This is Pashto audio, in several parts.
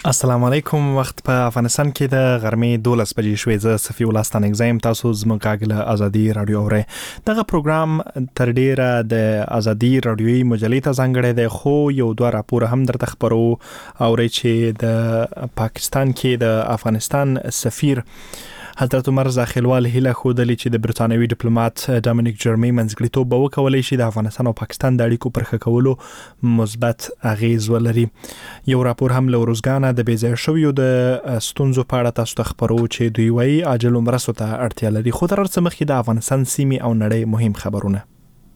السلام علیکم. وخت په افغانستان کې د غرمې 12 بجې شوې. زه صفی الله ستانه اگزایم. تاسو زموږ غاګله ازادي رادیو اورئ. دغه پروګرام تر ډیره د ازادي رادیوي مجلې ته ځانګړی دی، خو یو دوه راپور هم درته خبرو اورئ چې د پاکستان کې د افغانستان سفیر حضرت عمر زاخیلوال هیله خودلی چې د برتانوي ډیپلوماټ ډومینیک جرمی منځګړیتوب به وکولای شي د افغانستان او پاکستان د اړیکو پر ښه کولو مثبت اغیز ولري. یو راپور هم له روزګانه د بیځای شویو د ستونزو په اړه تاسو ته خبرو چې دوی وايي عاجل مرستو ته اړتیا لري. خو تر څه مخکې د افغانستان سیمې او نړۍ مهم خبرونه.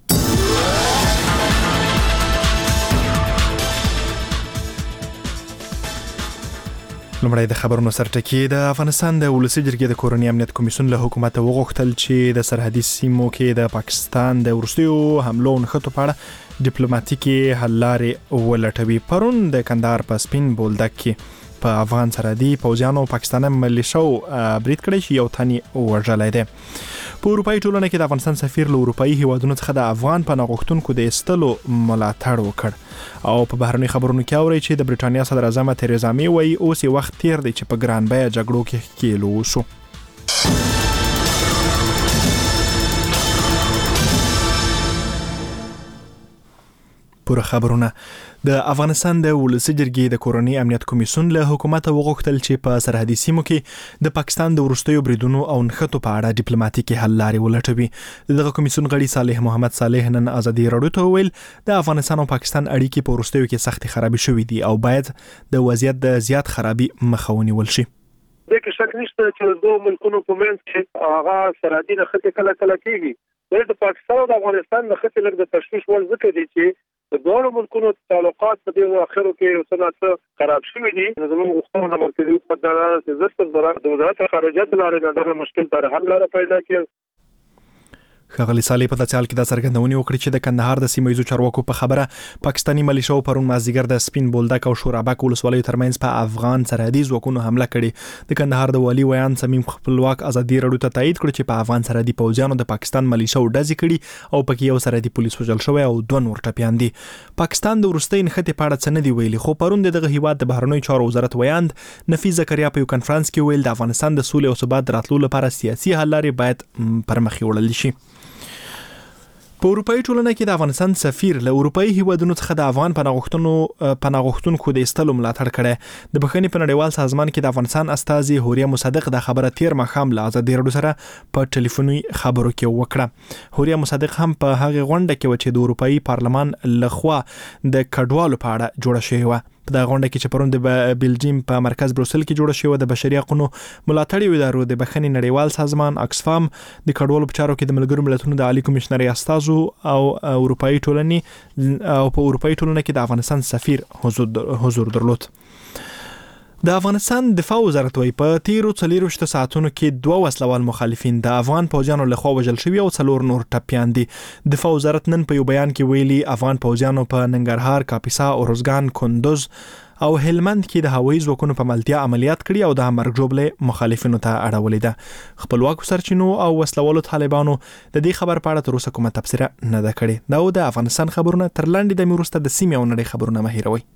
لومړی د خبرونو سرټکی. د افغانستان د ولسی جرګې د کورنۍ امنیت کمیسیون له حکومت وغوښتل چې د سرحدي سیمو کې د پاکستان د ورستیو حملو نښتو په اړه ډیپلوماټیکي حل لارې ولټوي. پرون د کندهار په سپین بولدک کې په افغان سرحدي پوځیانو پاکستاني ملیشو برید کړی چې یو تن وژلی دی. په اروپایي ټولنه کې د افغانستان سفیر له اروپایي هیوادونو څخه د افغان پناه غوښتونکو د ایستلو ملاتړ وکړ. او په بهرني خبرونو کې اوري چې د برټانیا صدر اعظم تریزا می وايي اوس یو وخت تیر دی چې په ګران بیه جګړو کې ښکیل وشو. پوره خبرونه. د افغانستان د ولسی جرګې د کورنۍ امنیت کمیسیون له حکومت وغوښتل چې په سرحدي سیمو کې د پاکستان د ورستیو بریدونو او نښتو په اړه ډیپلوماټیکي حل لارې ولټوي. دغه کمیسیون غړي صالح محمد صالح نن ازادي رادیو ته ویل د افغانستان او پاکستان اړیکې په ورستیو کې سختي خرابې شوې دي او باید د وضعیت د زیات خرابي مخه ونیول شي. د کې شک نشته چې دوه ملکونو په منځ کې هغه سرحدي نښتې کله کېږي. د پاکستان او د افغانستان نښتې لږ د تشویش وړ ځکه دي چې د دوه ملکونو تعلقات په دې اخرو کې یو څه خراب شوي دي. زموږ غوښتنه د مرکزي حکومت د وزارت خارجه د لارې د مشکل پر حل لاره پیدا کړي. ښاغلي صالح په داسې حال کې دا څرګندونه وکړه چې د کندهار د سیمه ییزو چارواکو په خبره پاکستاني ملیشو پرون مازدیګر د سپین بولدک او شورابک ولسوالیو ترمنځ په افغان سرحدي ځواکونو حمله کړې. د کندهار د والي ویان صمیم خپلواک ازادي رادیو ته تایید کړ چې په افغان سرحدي پوځیانو د پاکستان ملیشو ډزې کړي او پکې یو سرحدي پولیس وژل شوی او دوه نور ټپیان دي. پاکستان د ورستۍ نښتې په اړه څه نه دی ویلي، خو پرون دغه هیواد د بهرنیو چارو وزارت ویاند نفیس زکریا په یو کنفرانس کې ویل د افغانستان د سولې او ثبات راتلو لپاره سیاسي حل لارې باید پر مخ وړل شي. په اروپایي ټولنه کې د افغانستان سفیر له اروپایي هیوادونو څخه د افغان پناه غوښتونکو د ایستلو ملاتړ کړی. د بخښنې په نړیوال سازمان کې د افغانستان استازي هوریا مصدق د خبره تیر ماښام له ازادي رادیو سره په ټلیفوني خبرو کې وکړه. هوریا مصدق هم په هغه غونډه کې و چې د اروپایي پارلمان لخوا د کډوالو په اړه جوړه شوې و. په دغه غونډه کې چې پرون د بلجیم په مرکز بروسل کې جوړه شوې د بشري حقوقو ملاتړي ادارو د بخښنې نړیوال سازمان اکسفام د کډوالو په چارو کې د ملګرو ملتونو د عالی کمشنري استازو او اروپایي ټولنې او په اروپایي ټولنه کې د افغانستان سفیر حضور درلود. د افغانستان دفاع وزارت وايي په تیرو 24 ساعتونو کې 2 وسلوال مخالفین د افغان پوځیانو لخوا وژل شوي او 4 نور ټپیان دي. دفاع وزارت نن په یو بیان کې ویلي افغان پوځیانو په ننګرهار، کاپیسا، اورزګان، کندوز او هلمند کې د هوایي ځواکونو په ملتیا عملیات کړي او د مرګ جوړې مخالفینو ته اړولې ده. خپلواکو سرچینو او وسلوالو طالبانو د دې خبر په اړه تر اوسه کومه تبصره نه ده کړې. دا د افغانستان خبرونه تر لاندې د وروسته د سیمې او نړۍ خبرونه مه هېروئ.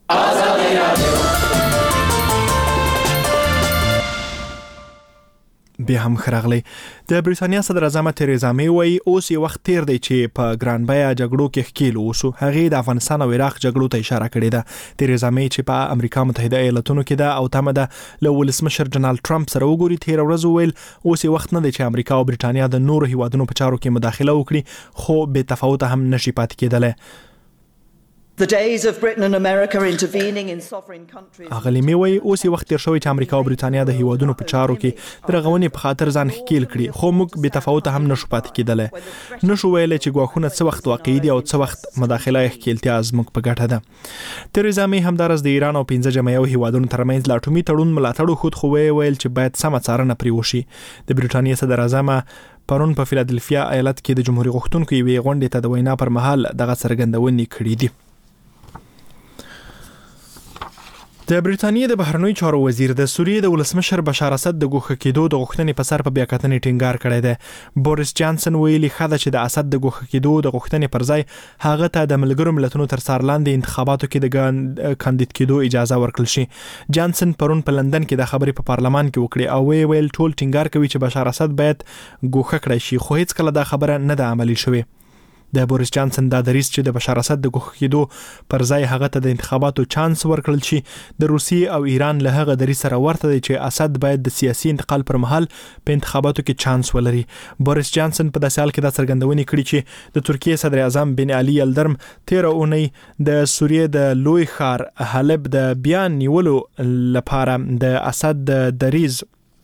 بیا هم خراغلی. د برټانیا صدر اعظم تریزا می وايي اوس یو وخت تیر دی چې په ګران بیه جګړو کې ښکیل وشو. هغه د افغانستان او عراق جګړو ته اشاره کړې ده. تریزا می چې په امریکا متحده ایالاتونو کې ده او تمه ده له ولسمشر ډونالد ټرمپ سره وګوري، تیر ورځ ویل اوس یو وخت نه دی چې امریکا او برټانیا د نورو هیوادونو په چارو کې مداخله وکړي، خو بې تفاوت هم نشي پاتې کېدلی. The days of Britain and America intervening in sovereign countries. اغلی می وای اوس یو وخت تیر شوی چې امریکا او برټانیا د هیوادونو په چارو کې د رغونې په خاطر ځان ښکیل کړي، خو موږ به تفاوت هم نشو پاتې کېدلی. نشو ویل چې ګواښونه څه وخت واقعي دي او څه وخت مداخله ښکیلتیا زموږ په ګټه ده. تریزا می همدارس د ایران او 15 جمعیو هیوادونو ترمنځ لا اټومي تړون ملاتړ خود خو ویل چې باید سم څارنه پرې وشي. د برټانیا صدر اعظم پرون په فیلادلفیا ایالت کې د جمهوریت غوښتونکو یوې غونډې ته د وینا پر مهال دغه څرګندونې کړې دي. د بریټانیې د بهرنیو چارو وزیر د سوریې د ولسمشر بشار اسد د ګوښه کېدو د غوښتنې په سر په بیاکتنې ټینګار کړی دی. بوریس جانسن ویلي خاله چې د اسد د ګوښه کېدو د غوښتنې پر ځای هغه ته د ملګرو ملتونو تر څار لاندې انتخاباتو کې د کاندید کېدو اجازه ورکړل شي. جانسن پرون په لندن کې د خبرې په پارلمان کې وکړي او ویل ټول ټینګار کوي چې بشار اسد باید ګوښه کړی شي، خو هیڅ کله دا خبره نه ده عملي شوې. د بوریس جانسن دا دریځ چې د بشار اسد د ګوښه کېدو پر ځای هغه ته د انتخاباتو چانس ورکړل شي د روسیې او ایران له هغه دریځ سره ورته دی چې اسد باید د سیاسي انتقال پر مهال په انتخاباتو کې چانس ولري. بوریس جانسن په داسې حال کې دا څرګندونې کړې چې د ترکیې صدر اعظم بن علي یلدرم 13 اونۍ د سوریې د لوی ښار حلب د بیان نیولو لپاره د اسد د دریځ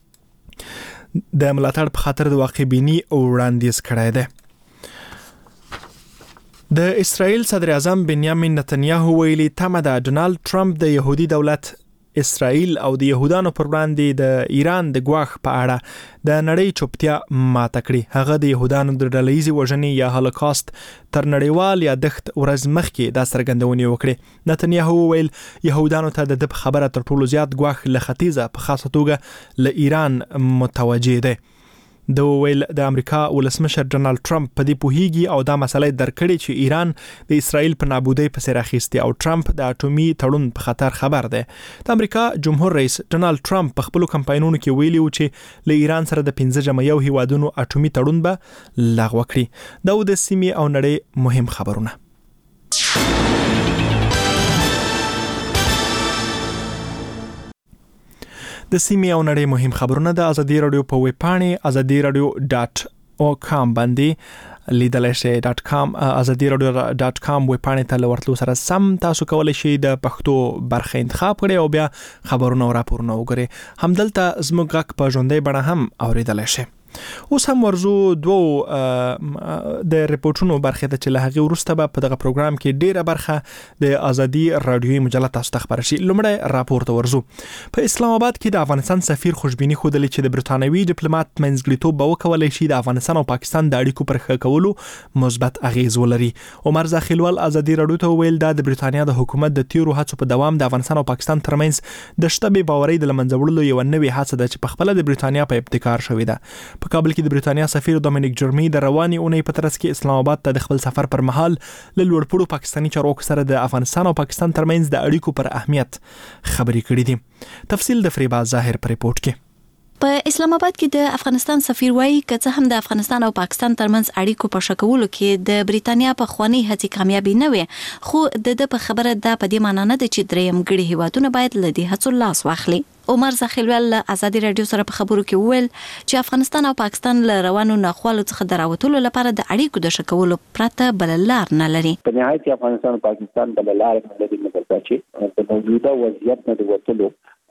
د ملاتړ په خاطر د واقع بینی وړاندیز کړی دی. د اسرائیل صدر اعظم بنیامین نتنیاهو ویلي تمه ده ډونالد ټرمپ د يهودي دولت اسرائیل او د يهودانو پر وړاندې د ایران د ګواښ په اړه د نړۍ چوپتیا ماته کړي. هغه د يهودانو د ډلهیزې وژنې یا هولوکاست تر نړیوال یادښت ورځ مخکې دا څرګندونې وکړي. نتنیاهو ویل يهودانو ته د خبره تر ټولو زیات ګواښ له ختیځه په خاصه توګه له ایران متوجه دی. د ویل د امریکا ولسمشر ډونالد ټرمپ په دې پوهیږي او دا مسله درکړي چې ایران د اسرائیل په نابودۍ پسې راخیستي او ټرمپ د اټومي تړون په خطر خبر دی. د امریکا جمهور رئیس ډونالد ټرمپ په خپل کمپاینونو کې ویلي و چې له ایران سره د 15 هیوادونو اټومي تړون به لغوه کړي. دا د سیمې او نړۍ مهم خبرونه. د سیمې او نړۍ مهم خبرونه د ازادي رادیو په ویب پاڼې azadiradio.com باندې لیدلای شئ. .com ویب پاڼې ته ورتلو سره سم تاسو کولی شئ د پښتو برخه انتخاب کړئ او بیا خبرونه او راپورونه وګورئ. همدلته زموږ غږ په ژوندۍ بڼه هم اوریدلای شئ. اوس هم ورزو دوه د ریپورتونو برخه ته چې له هغه وروسته به په دغه پروګرام کې ډیره برخه د ازادي رادیوي مجله تاسو ته خبر شي. لومړی راپور ته ورزو. په اسلام آباد کې د افغانستان سفیر خوشبینی خوده چې د برتانوي ډیپلوماټ منځګړیتوب به وکولای شي د افغانستان او پاکستان د اړیکو پر ښه کولو مثبت اغیز ولري. عمر زاخیلوال ازادي رادیو ته ویل دا د برتانیا د حکومت د تیرو هڅو په دوام د افغانستان او پاکستان ترمنځ د شته باورۍ د لمنځه وړلو یو نوې هڅه ده چې په خپل د برتانیا په ابتکار شوې ده. په کابل کې د برتانیا سفیر دومینیک جرمی د رواني اونۍ په ترڅ کې اسلام آباد ته د خپل سفر پر مهال له لوړپوړو پاکستاني چارواکو سره د افغانستان او پاکستان ترمنځ د اړیکو پر اهمیت خبرې کړې دي. تفصیل د فریبا ظاهر پر ریپورت کې. په اسلام آباد کې د افغانستان سفیر وایي که څه هم د افغانستان او پاکستان ترمنځ اړیکو په ښه کولو کې د بریتانیا په خواني هڅې کامیابي نه وي، خو د په خبره دا په دې معنی نه ده چې دریم ګړي هیوادونه باید له دې هڅو لاس واخلي. عمر زاخیلوال له ازادي رادیو سره په خبرو کې وویل چې افغانستان او پاکستان له روانو ناخوالو څخه دراوتلو لپاره د اړیکو د ښه کولو پرته بل لار نه لري. په نهایت افغانستان او پاکستان بل لار نه لري، مګر چې د موجوده وضعیت نه د وټلو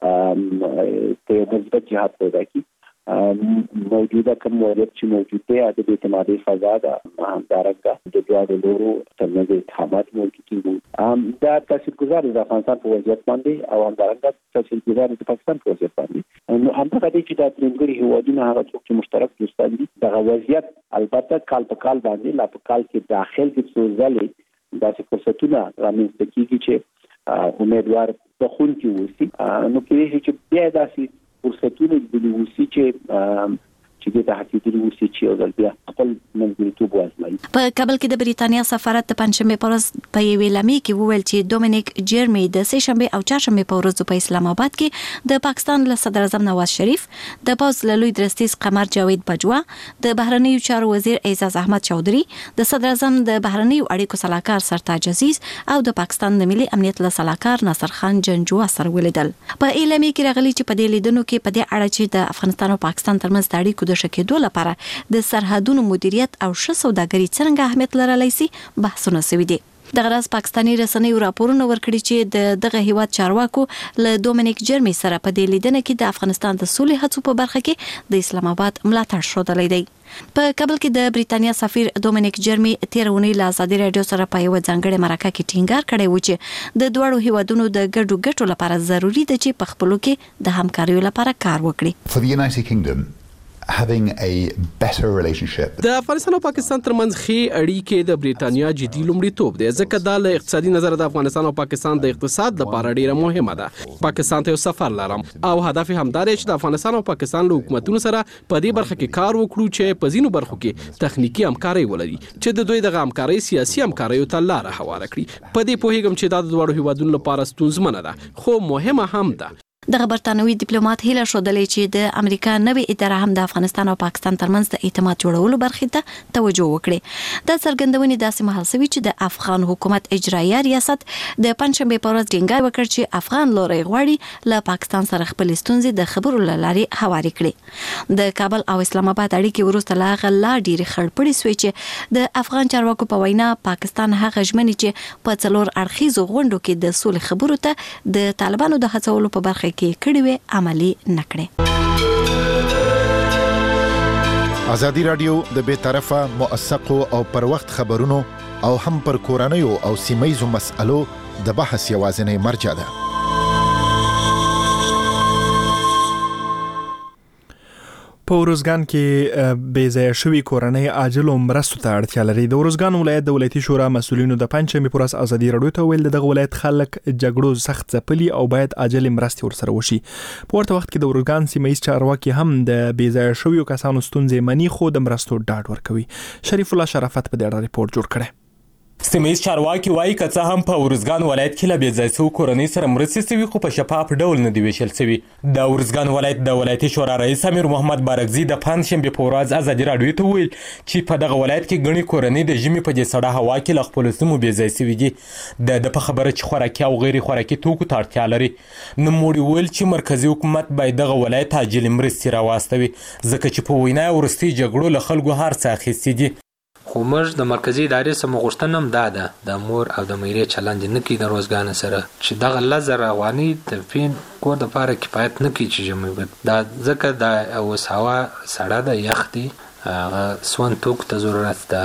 ته مثبت جهات پیدا کی. موجوده کوم وضعیت چې موجود دی د اعتمادي فضا د همدارنګه د دوه لورو ترمنځ اتحادات موجود دي. دا تاثیرګذار د افغانستان په وضعیت باندې او همدارنګه تاثیرګذار د پاکستان په وضعیت باندې. نو همدغه دي چې د ترنګري هیوادونو هغه څوک چې مشترک دوستان دي دغه وضعیت البته کال په کال باندې لا په کال کې داخل کې څو ځلې داسې فرصتونه رامنځته کیږي چې امیدوار د خون کې وسی. نو کېږي چې بیا داسې فرصتونه د وسی چې د تحقیقي وسی چې بیا خپل منځګړیتوب وازمایي. په کابل کې د بریتانیا سفارت د پنځمه په ورځ په یوې لمې کې وویل چې دومینیک جرمی د سه شنبه او چهارشنبه په ورځ په اسلام آباد کې د پاکستان له صدر اعظم نواز شریف، د پوز له لوی درستیز قمر جاوید بجوا، د بهرنیو چارو وزیر اعزاز احمد چودھری، د صدر اعظم د بهرنیو اړیکو صلاحکار سرتاج عزیز او د پاکستان د ملي امنیت له صلاحکار ناصر خان جنجوا سره ولیدل. په اعلامیه کې راغلي چې په دې لیدنو کې په دې اړه چې د افغانستان او پاکستان ترمنځ د اړیکو د ښه کېدو لپاره د سرحدونو مدیریت او ښه سوداګري څنګه اهمیت لرلی سي بحثونه شوي دي. دغه راز پاکستاني رسنیو راپورونه ورکړي چې دغه هیواد چارواکو له دومینیک جرمی سره په دې لیدنه کې د افغانستان د سولې هڅو په برخه کې د اسلام آباد ملاتړ شودلی دی. په کابل کې د بریتانیا سفیر دومینیک جرمی 13 اونۍ له ازادي رادیو سره په یو ځانګړي مرکه کې ټینګار کړی و چې د دوړو هیوادونو د ګډو ګټو لپاره ضروری ده چې په خپلو کې د همکاریو لپاره کار وکړي. For the United Kingdom, having a better relationship. د افغانستان او پاکستان ترمنځ ښې اړیکې د بریټانیا جدي لومړیتوب دی ځکه دا له اقتصادي نظر د افغانستان او پاکستان د اقتصاد لپاره ډیره مهمه ده. پاکستان ته یو سفر لرم او هدف هم دا دی چې د افغانستان او پاکستان له حکومتونو سره په دې برخه کې کار وکړو چې په ځینو برخو کې تخنیکی همکاري ولري چې د دوی دغه همکاري سیاسي همکاري ته لار هواره کړي. په دې پوهیږم چې دا د دوه هیوادونو لپاره ستونزمنه ده خو مهمه هم ده. دغه برتانوي ډیپلوماټ هیله شودلې چې د امریکا نوې اداره هم د افغانستان او پاکستان ترمنځ د اعتماد جوړولو برخې ته توجه وکړي. دا څرګندونې داسې مهال شوې چې د افغان حکومت اجرایي ریاست د پنځشنبه په ورځ ټینګار وکړ چې افغان لوري غواړي له پاکستان سره خپل ستونزې د خبرو لارې هواري کړي. د کابل او اسلام آباد اړیکې وروسته لا غلا ډېری خړپړې سوي چې د افغان چارواکو په وینا پاکستان هغه ژمنې چې په څلور اړخیزو غونډو کې د سولې خبرو ته د طالبانو د هڅولو په برخه کې کړي وي عملی نکړي. ازادي رادیو د بے طرفه موثقو او پر وخت خبرونو او هم پر کورنیو او سیمایزو مسألو د بحث یوازینی مرجع ده. په ورزګان کې بې ځایه شوي کورنۍ عاجلو مرستو ته اړتیا لري. د ورزګان ولایت د ولایتي شورا مسؤلینو د پنځمې پر ورځ ازادي رادیو ته ویل دغه ولایت خلک جګړو سخت ځپلي او باید عاجل مرستې ورسره وشي. په ورته وخت کې د ورزګان سیمایي چارواکي هم د بې ځایه شویو کسانو ستونزې مني خو د مرستو ډاډ ورکوي. شریف الله شرافت په دې اړه ریپورت جوړ کړی. سیمایي چارواکي وایي که څه هم په ورزګان ولایت کې له بې ځای شویو کورنۍ سره مرستې شوي خو په شفاف ډول نه دي ویشل شوي. د ورزګان ولایت د ولایتي شورا رئیس امیر محمد بارکزي د پنځشنبې په ورځ ازادي رادیو ته ویل چې په دغه ولایت کې ګڼې کورنۍ د ژمي په دې سړه هوا کې له خپلو سیمو بې ځای شوي دي. د په خبره چې خوراکي او غیر خوراکي توکو ته اړتیا لري. نوموړي ویل چې مرکزي حکومت باید دغه ولایت عاجلې مرستې راواستوي ځکه چې په وینا وروستي جګړو له خلکو هر څه اخیستي دي. خو موږ د مرکزي ادارې سم غوښتنه هم ده د مور او د میرې چلند نه کی د روزګان سره چې دغه لزر افغاني د فین کور د لپاره کفایت نه کی چې جمعیت دا ځکه د اوس هوا سړه ده یخ دي سون توک ته ضرورت ده.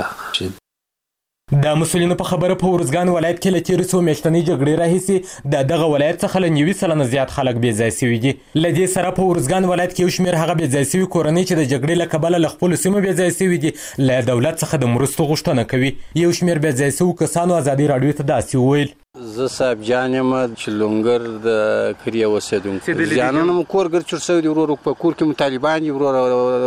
د مسؤلینو په خبره په ورزګان ولایت کې له تیرو څو میاشتنۍ جګړې راهیسې دغه ولایت څخه له 90% زیات خلک بې ځای شوي دي. له دې سره په ورزګان ولایت کې یو شمېر هغه بې ځای شوي کورنۍ چې د جګړې له کبله له خپلو سیمو بې ځای شوي دي له دولت څخه د مرستو غوښتنه کوي. یو شمېر بې ځای شوو کسانو ازادي رادیو ته داسې وویل: زه صاحب جان یم چې لونګر د کریه اوسېدونکی ځانونه مو کور ګر چور شوی دی ورور په کور کې طالبان دي ورور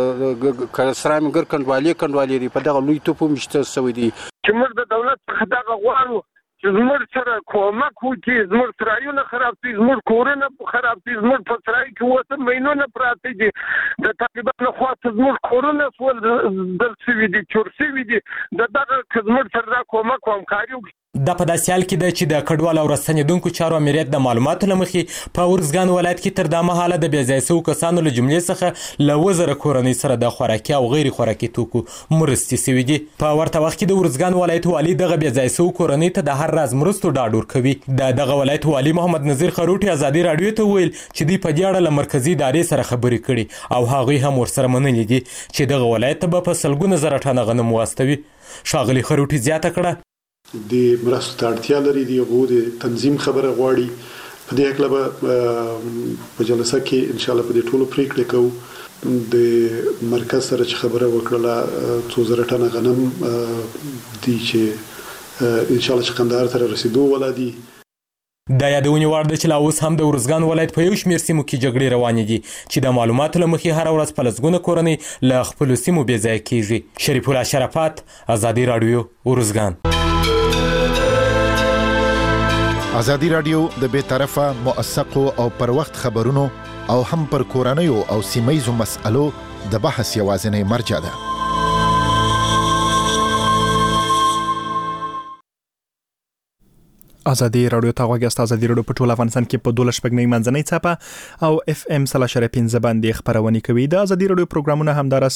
سره مې ګر کنډوالې دي په دغه لوی توپ مشته شوی دي چې موږ د دولت څخه دغه غواړو چې زموږ سره کومک وکړي زموږ سرایونه خراب دي زموږ کورونه خراب دي زموږ په سرای کې 8 مهینونه پراته دي د طالبانو خواته زموږ کورونه سول دل شوي دي چور شوي دي دغه زموږ سره کومک او همکاري وکړي. دا په داسې حال کې ده چې د کډوال او راستنېدونکو چارو امریت د معلوماتو له مخې په ورزګان ولایت کې تر دا مهاله د بې ځای شوو کسانو له جملې څخه له 1000 کورنۍ سره د خوراکي او غیر خوراکي توکو مرستې شوي دي. په ورته وخت کې د ورزګان ولایت والي دغه بې ځای شوو کورنۍ ته د هر راز مرستو ډاډ ورکوي. دغه ولایت والي محمد نذیر خروټي ازادي رادیو ته ویل چې دوی په دې اړه له مرکزي ادارې سره خبرې کړي او هغوی هم ورسره منلي دي چې دغه ولایت ته به په سلګونه زره ټنه غنم واستوي. ښاغلي خروټي زیاته کړه: د مرستو ته اړتیا لري دی هغو د تنظیم خبره غواړي. په دې هکله به په جلسه کې انشاءالله په دې ټولو پریکړې کوو. د مرکز سره چې خبره وکړله 2000 ټنه غنم دي چې انشاءالله چې قندهار ته رسیدو ولا دي. دا یادونې وړ ده چې لا اوس هم د ورزګان ولایت په یو شمېر سیمو کې جګړې روانې دي چې د معلوماتو له مخې هره ورځ په لسګونه کورنۍ له خپلو سیمو بې ځایه کېږي. شریف الله شرافت، ازادي رادیو، ورزګان. ازادي رادیو د بے طرفه موثقو او پر وخت خبرونو او هم پر کورنیو او سیمایزو مسألو د بحث یوازینی مرجع ده. ازادي رادیو ته غوږی ازادي رادیو په ټول افغانستان کې په 12 شپږ منځنۍ څپه او FM 3.15 باندې خبرونه کوي. د ازادي رادیو پروګرامونه همدارس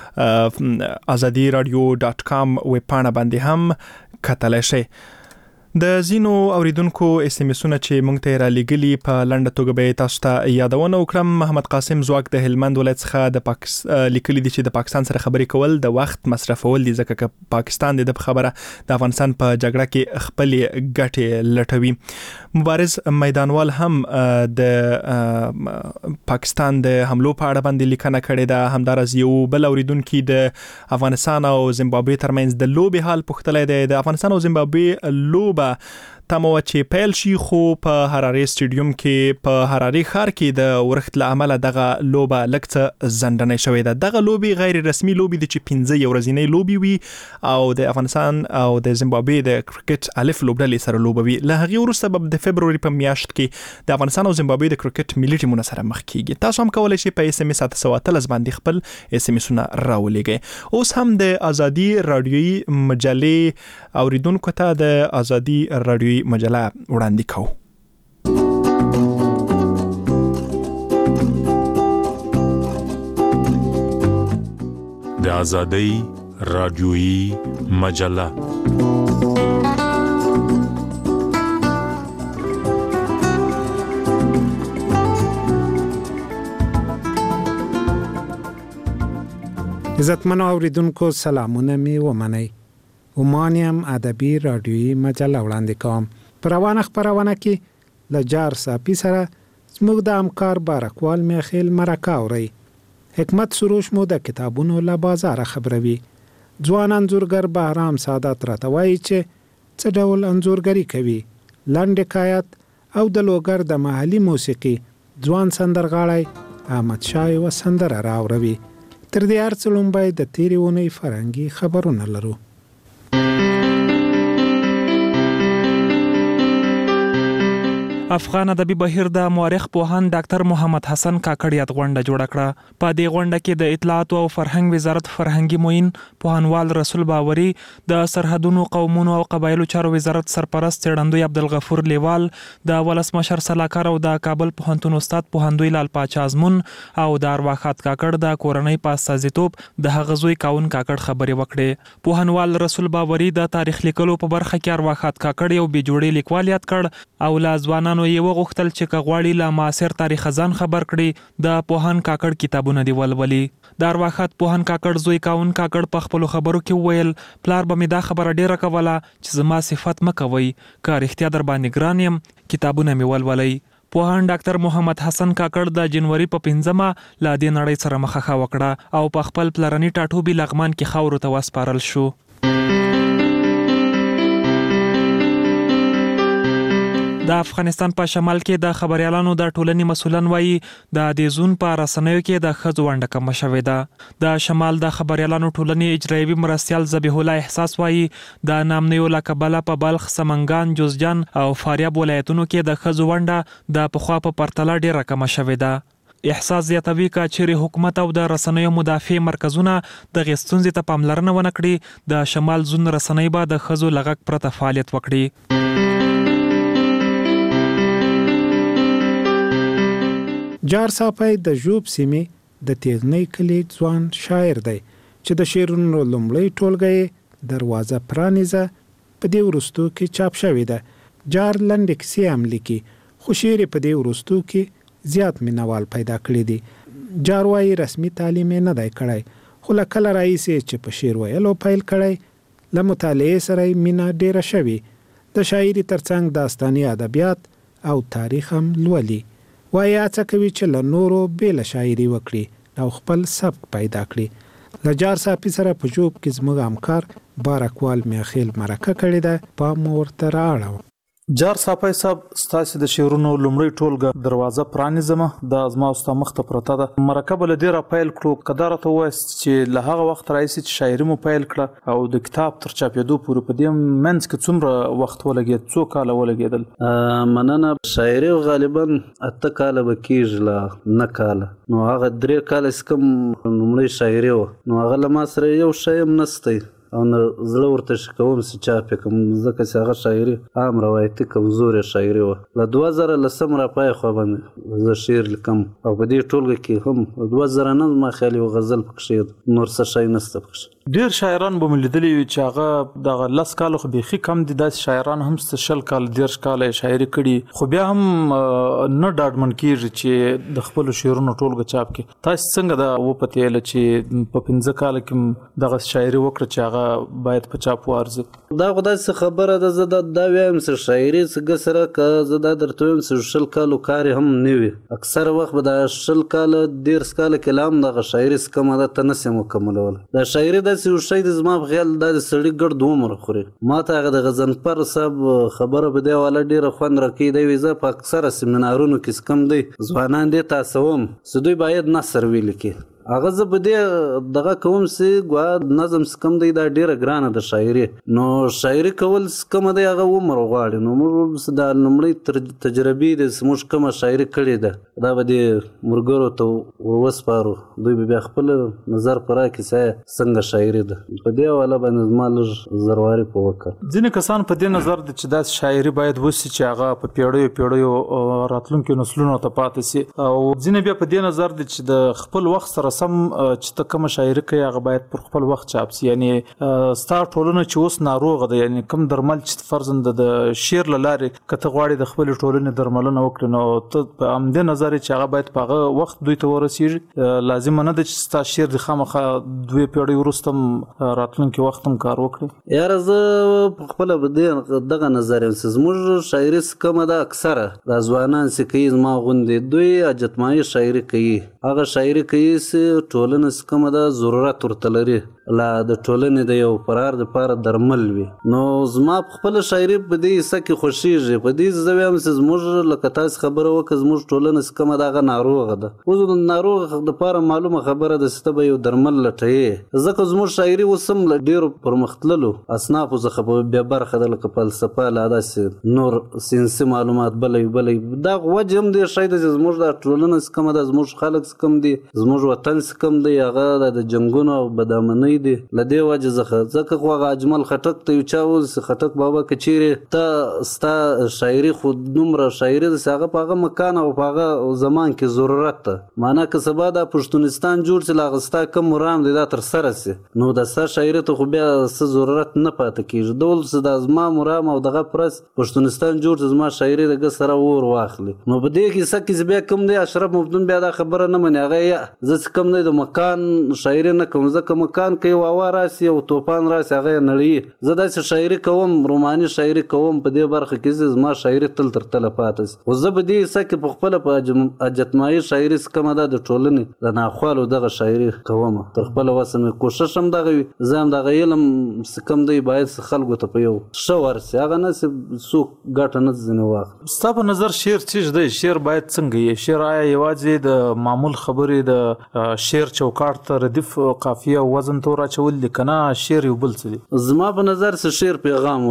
په azadiradio.com ویب پاڼه باندې هم کتلی شئ. د زینو اوریدونکو اس ام اسونه چې مونږ ته را لګلی په لنډه توګه به تاسو ته یادونه وکړم. محمد قاسم زواک د هلمند ولایت څخه د لیکلي دي چې د پاکستان سره خبرې کول د وخت مصرفول دي، ځکه چې پاکستان د خبره د افغانستان په جګړه کې خپل ګټې لټوي. مبارز میدانوال هم د پاکستان د حملو په اړه باندې لیکنه کړې ده. همدارس یو بل اوریدونکو د افغانستان او زیمبابوې ترمنځ د لوبې حال پوښتلی دی. د افغانستان او زیمبابوې لوبه تمو چې پیل شي، خو په هراري سټیډیوم کې په هراري ښار کې د ورښت له امله دغه لوبه لکه زندنه شوې ده. دغه لوبي غیر رسمي لوبي دي چې 15 ورځې لوبي وي او د افغانستان او د زیمبابوې د کرکټ الف لوبډلې سره لوبوي. له هغه وروسته د فبروري په میاشت کې د افغانستان او زیمبابوې د کرکټ ملي ټیمونو سره مخ کیږي. تاسو هم کولای شئ په اس ام اس 713 باندې خپل اس ام اسونه راولېږئ. اوس هم د ازادي رادیويي مجلې اوریدونکو ته د ازادي رادیويي مجله وړاندې کوو. د ازادي رادیويي مجله عزتمنو اوریدونکو سلامونه می ومنئ. ومانیم ادبی رادیویی مجله وړاندې کوم. په روانه خبرونه کې له جار صافي سره زموږ د همکار بارکوال میخیل مرکه اوري. حکمت سروش مو د کتابونو له بازار خبروي. ځوان انځورګر بهرام سعادت راته وایي چې څه ډول انځورګري کوي. لنډ حکایت او د لوګر د محلي موسیقي ځوان سندرغاړی احمد شاه و سندره راوروي. تر دې هر څه لومړی د تېرې اونۍ فرهنګي خبرونه لرو. افغان ادبي بهیر د مورخ پوهاند ډاکټر محمد حسن کاکړ یاد غونډه جوړه کړه. په دې غونډه کې د اطلاعات او فرهنګ وزارت فرهنګي معین پوهنوال رسول باوري، د سرحدونو قومونو او قبایلو چارو وزارت سرپرست څېړندوی عبدالغفور لیوال، د ولسمشر سلاکار او د کابل پوهنتون استاد پوهندوی لال پاچا ازمون او د ارواښاد کاکړ د کورنۍ په استازیتوب د هغه زوی کاون کاکړ خبرې وکړې. پوهنوال رسول باوري د تاریخ لیکلو په برخه کې ارواښاد کاکړ یو بې جوړې لیکوال یاد کړ او لا ځوانانو یو غوښتل چې کغواړي له معاصر تاریخ ځان خبر کړي د پوهان کاکړ کتابونه دی ولولي. د ارواښاد پوهان کاکړ زوی کاون کاکړ په خپل خبرو کې وویل پلار به مې دا خبره ډیره کوله چې زما صفت مکوي، که رښتیا در باندې ګران یم کتابونه مې ولولئ. پوهان ډاکټر محمد حسن کاکړ د جنوري په 5مه له دې نړۍ سره مخه وکړه او په خپل پلرني ټاټوبي لغمان کې خاورو ته وسپارل شو. د افغانستان په شمال کې د خبريالانو د ټولنې مسولان وایي د دې زون په رسنیو کې د ښځو ونډه کمه شوې ده. د شمال د خبريالانو ټولنې اجرایوي مرستیال ذبیح الله احساس وایي د نامنیو له کبله په بلخ، سمنګان، جوزجان او فاریاب ولایتونو کې د ښځو ونډه د پخوا په پرتله ډیره کمه شوې ده. احساس زیاتوي که چیرې حکومت او د رسنیو مدافع مرکزونه د ستونزې ته پاملرنه ونه کړي، د شمال زون رسنۍ به د ښځو له غږ پرته فعالیت وکړي. جار صافی د ژوب سیمې د تیغنۍ کلی ځوان شاعر دی چې د شعرونو لومړی ټولګه دروازه پرانیزه په دې وروستو کې چاپ شوې ده. جار لنډ کیسې هم لیکي، خو شعر په دې وروستو کې زیات مینوال پیدا کړی دي. جار وايي رسمي تعلیم نه دی کړی، خو له کله راهیسې چې په شعر ویلو پیل کړی له مطالعې سره مینا ډیره شوې. د شاعري ترڅنګ داستاني ادبیات او تاریخ هم لولي. وایي هڅه کوي چې له نورو بیله شاعري وکړي او خپل سبک پیدا کړي. له جار صافي سره په ژوب کې زموږ همکار بارکوال میخیل مرکه کړې ده، پام ورته رااړوم. جار صافی صاحب، ستاسو د شعرونو لومړی ټولګه دروازه پرانیزمه د ازما او ستا مخ ته پرته ده. مرکه بل ډیره پیل کړو، کدار ته وایست چې له هغه وخت راځي چې شاعري مو پیل کړه او د کتاب تر چاپېدو پورې په دې منځ کې څومره وخت ولګید، څو کاله ولګیدل؟ مننه. شاعري غالبا 8 کاله به کېږي، لا 9 کاله. نو هغه 3 کاله چې کوم لومړی شاعري وه، نو هغه له ما سره یو شی هم نستی او زړه ورته ښه کوم چې چاپ یې کړم، ځکه چې هغه شاعري عام روایتي کمزورې شاعري وه. له 2010 راپای خوا باندې زه شعر لیکم او په دې ټولګه کې هم 2009 ما خیال یو غزل پکښې، نور څه شی نسته پکښې. ډیر شاعران به ملیدلی چې هغه د 10 کال خو بيخي کم دي، داس شاعران هم 10 کال 10 کال شاعري کړي، خو بیا هم نه ډاډمن کیږي چې د خپل شعرونو ټولګه چاپ کړي. تاسو څنګه دا و پته ل چې په 15 کال کې دغه شاعري وکړه چې هغه باید په چاپ وارزي؟ دا خدای څه خبره ده، زه دا وایم چې شاعري څنګه سره که زه دا درته وایم چې 10 کال کار هم نه وي، اکثر وخت به دا 10 کال 10 کال کلام دغه شاعري څخه ماده تنسه مکملول. دا شاعري د څه د زما په خیال د سړی ګډ عمر خوري. ما ته هغه د غزنفر صاحب خبره به دی والا ډیره خوند راکې دی، ویزه په اکثره سیمینارونو کې کم دی ځوانان دي تاسو هم سدوی باید نثر ویل کې هغه زه به دې دغه کوم چې ګوا نظم کم دی، دا ډیره ګرانه د شاعري. نو شاعري کول کم دی هغه عمر غواړي. نو موږ د لومړی تجربې د موږ کومه شاعري کړې ده دا به د مرګرو ته وسپارو، دوی به بیا خپل نظر پر راکړي چې څنګه شاعري ده. په دې حواله باندې زما لږ زرواري په وکړه. ځینې کسان په دې نظر دي چې دا شاعري باید وسي چې هغه په پیړیو راتلونکو نسلونو ته پاتې سي، او ځینې بیا په دې نظر دي چې د خپل وخت سره سم چې ته کوم شاعري کوي هغه باید پر خپل وخت چاپ سي. یعنی ستا ټولنه چې اوس ناروغه ده، یعنی کوم درمل چې فرضاً د شعر له لارې کته غواړي د خپل ټولنې درملنه وکړي، نو ته په همدې نظر چې هغه باید په هغه وخت دوی ته ورسیږي. لازم نه ده چې ستا شعر د خامخا 2 پیړۍ وروسته راتلونکي وخت هم کار وکړي. یاره زه په خپل دغه نظر یم چې زموږ شاعري کومه ده، اکثره د ځوانان چې کوي زما غوندې دوی اجتماعي شاعري کوي، هغه شاعري کوي چې ټولنه کومه ده ضرورت ورته لري لا د ټولنې د یو فرار لپاره درمل وي. نو زما په خپل شاعري په دې حصہ کې خوشیږي، په دې زه وایم چې زموږ لکه تاسو خبره وکړه زموږ ټولنه کومه ده هغه ناروغه ده. اوس د ناروغ لپاره معلومه خبره ده چې به یو درمل لټوي، ځکه زموږ شاعري اوس هم ډېرو پرمختللو اصنافو څخه بیا برخه ده، لکه فلسفه لا داسې نور ساینسي معلومات بلې دا وجه هم دی شاید چې زموږ د ټولنه کومه ده، زموږ خلک کم دي، زموږ وطن کم دی، هغه د جنگونو او بدامنۍ دي. لدې وجه ځکه خو هغه اجمل خټک ته یو چا وز خټک بابا کچيري ته ستا شاعري خود نمره شاعري د هغه په هغه مکان او په هغه زمان کې ضرورت ته معنا که سبا د پښتونستان جوړ چې لاغستا کم مرام دی دا تر سره سي، نو د ستا شاعري ته خو بیا څه ضرورت نه پاتې کیږي. ډول څه د ازما مرام او دغه پرس پښتونستان جوړ چې زما شاعري دغه سره ور واخلي. نو په دې کې سکه بیا کم دی اشرف مفتون بیا دا خبره نه مني، هغه زه کم نه د مکان شاعري نه کوم، ځکه مکان کې واوا راسي او توفان راسي هغه نړۍ. زه داسې شاعري کوم، روماني شاعري کوم، په دې برخه کې زما شاعري تل تر تله پاتې. او زه به دې سکه په خپل په اجتماعي شاعري کومه ده د ټولنې د ناخوالو دغه شاعري کوم، تر خپل وسمه کوشش هم دغه زه هم دغه علم کم دی باید خلکو ته په یو ښه ورسي، هغه نه څوک ګټه نه ځنې واخلي. ستا په نظر شعر څه دی؟ شعر باید څنګه وي؟ شعر آیا یوازې د معمول خبرې د شعر چوکاټ ته ردیف قافیه او وزن ته راچول دي کنه شعر یو بل څه دي؟ زما په نظر چې شعر پیغام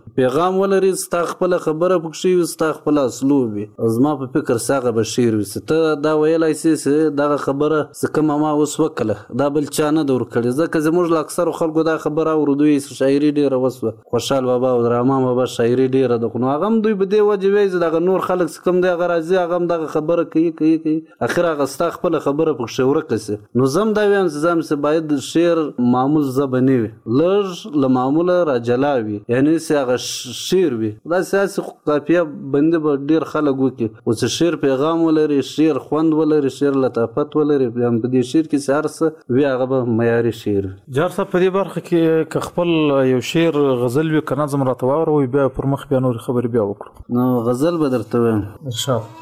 ولري، ستا خپل خبره پکښې وي، ستا خپل اسلوب وي. زما په فکر ساغه به شعر وي چې ته دا ویلای سي چې دغه خبره چې کومه ما اوس وکړه دا بل چا نه در کړي، ځکه زموږ له اکثرو خلکو دا خبره اورېدوي چې شاعري ډېره وسوه، خوشحال بابا او رحمان بابا شاعري ډېره ده، نو هغه هم دوی په دې وجه وایي چې دغه نور خلک چې کوم دی هغه راځي هغه هم دغه خبره کوي اخر هغه ستا خپل خبره پکښې ورکه سي. نو زه هم دا وایم چې باید د شعر معمول ژبه نه وي، لږ له معموله راجلا وي، یعنې چې هغه شعر وي دا سیاسي قافیه بندي به ډېر خلک وکړي، او چې شعر پیغام ولري، شعر خوند ولري، شعر لطافت ولري، بیا په دې شعر کې چې هر څه وي هغه به معیاري شعر وي. جار صاحب په دې برخه کې که خپل یو شعر غزل وي که نظم راته واوروئ بیا پر مخ بیا نورې خبرې بیا وکړو. نو غزل به درته وایم ارشاد.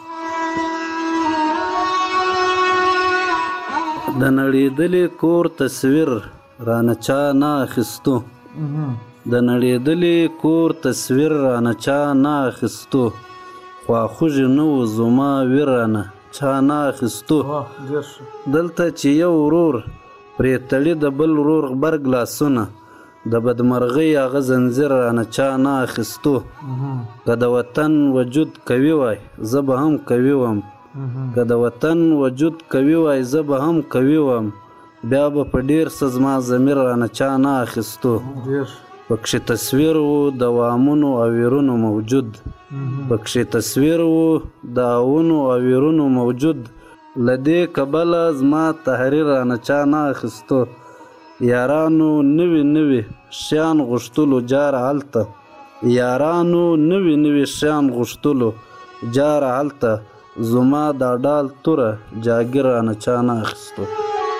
د نړېدلې کور تصویر رانه چا نه اخیستو، د نړېدلې کور تصویر رانه چا نه اخیستو، خواخوږي نه و زما ویر رانه چا نه اخیستو، دلته چې یو ورور پرې تړي د بل ورور غبرګ لاسونه، د بدمرغۍ هغه زنځیر رانه چا نه اخیستو، که د وطن وجود کوي وای زه به هم کوي وم، که د وطن وجود کوي وای زه به هم کوي وم، بیا به په ډېر څه زما ضمیر رانه چا نه اخیستو، پکښې تصویر و د وامونو او ویرونو موجود، پکښې تصویر و د اوونو او ویرونو موجود، له دې کبله زما تحریر رانه چا نه اخیستو، یارانو نوي شیان غشتلو جار هلته یارانو نوي شیان غشتلو جار هلته زما دا ډال توره جاګیر رانه چانه اخیستو.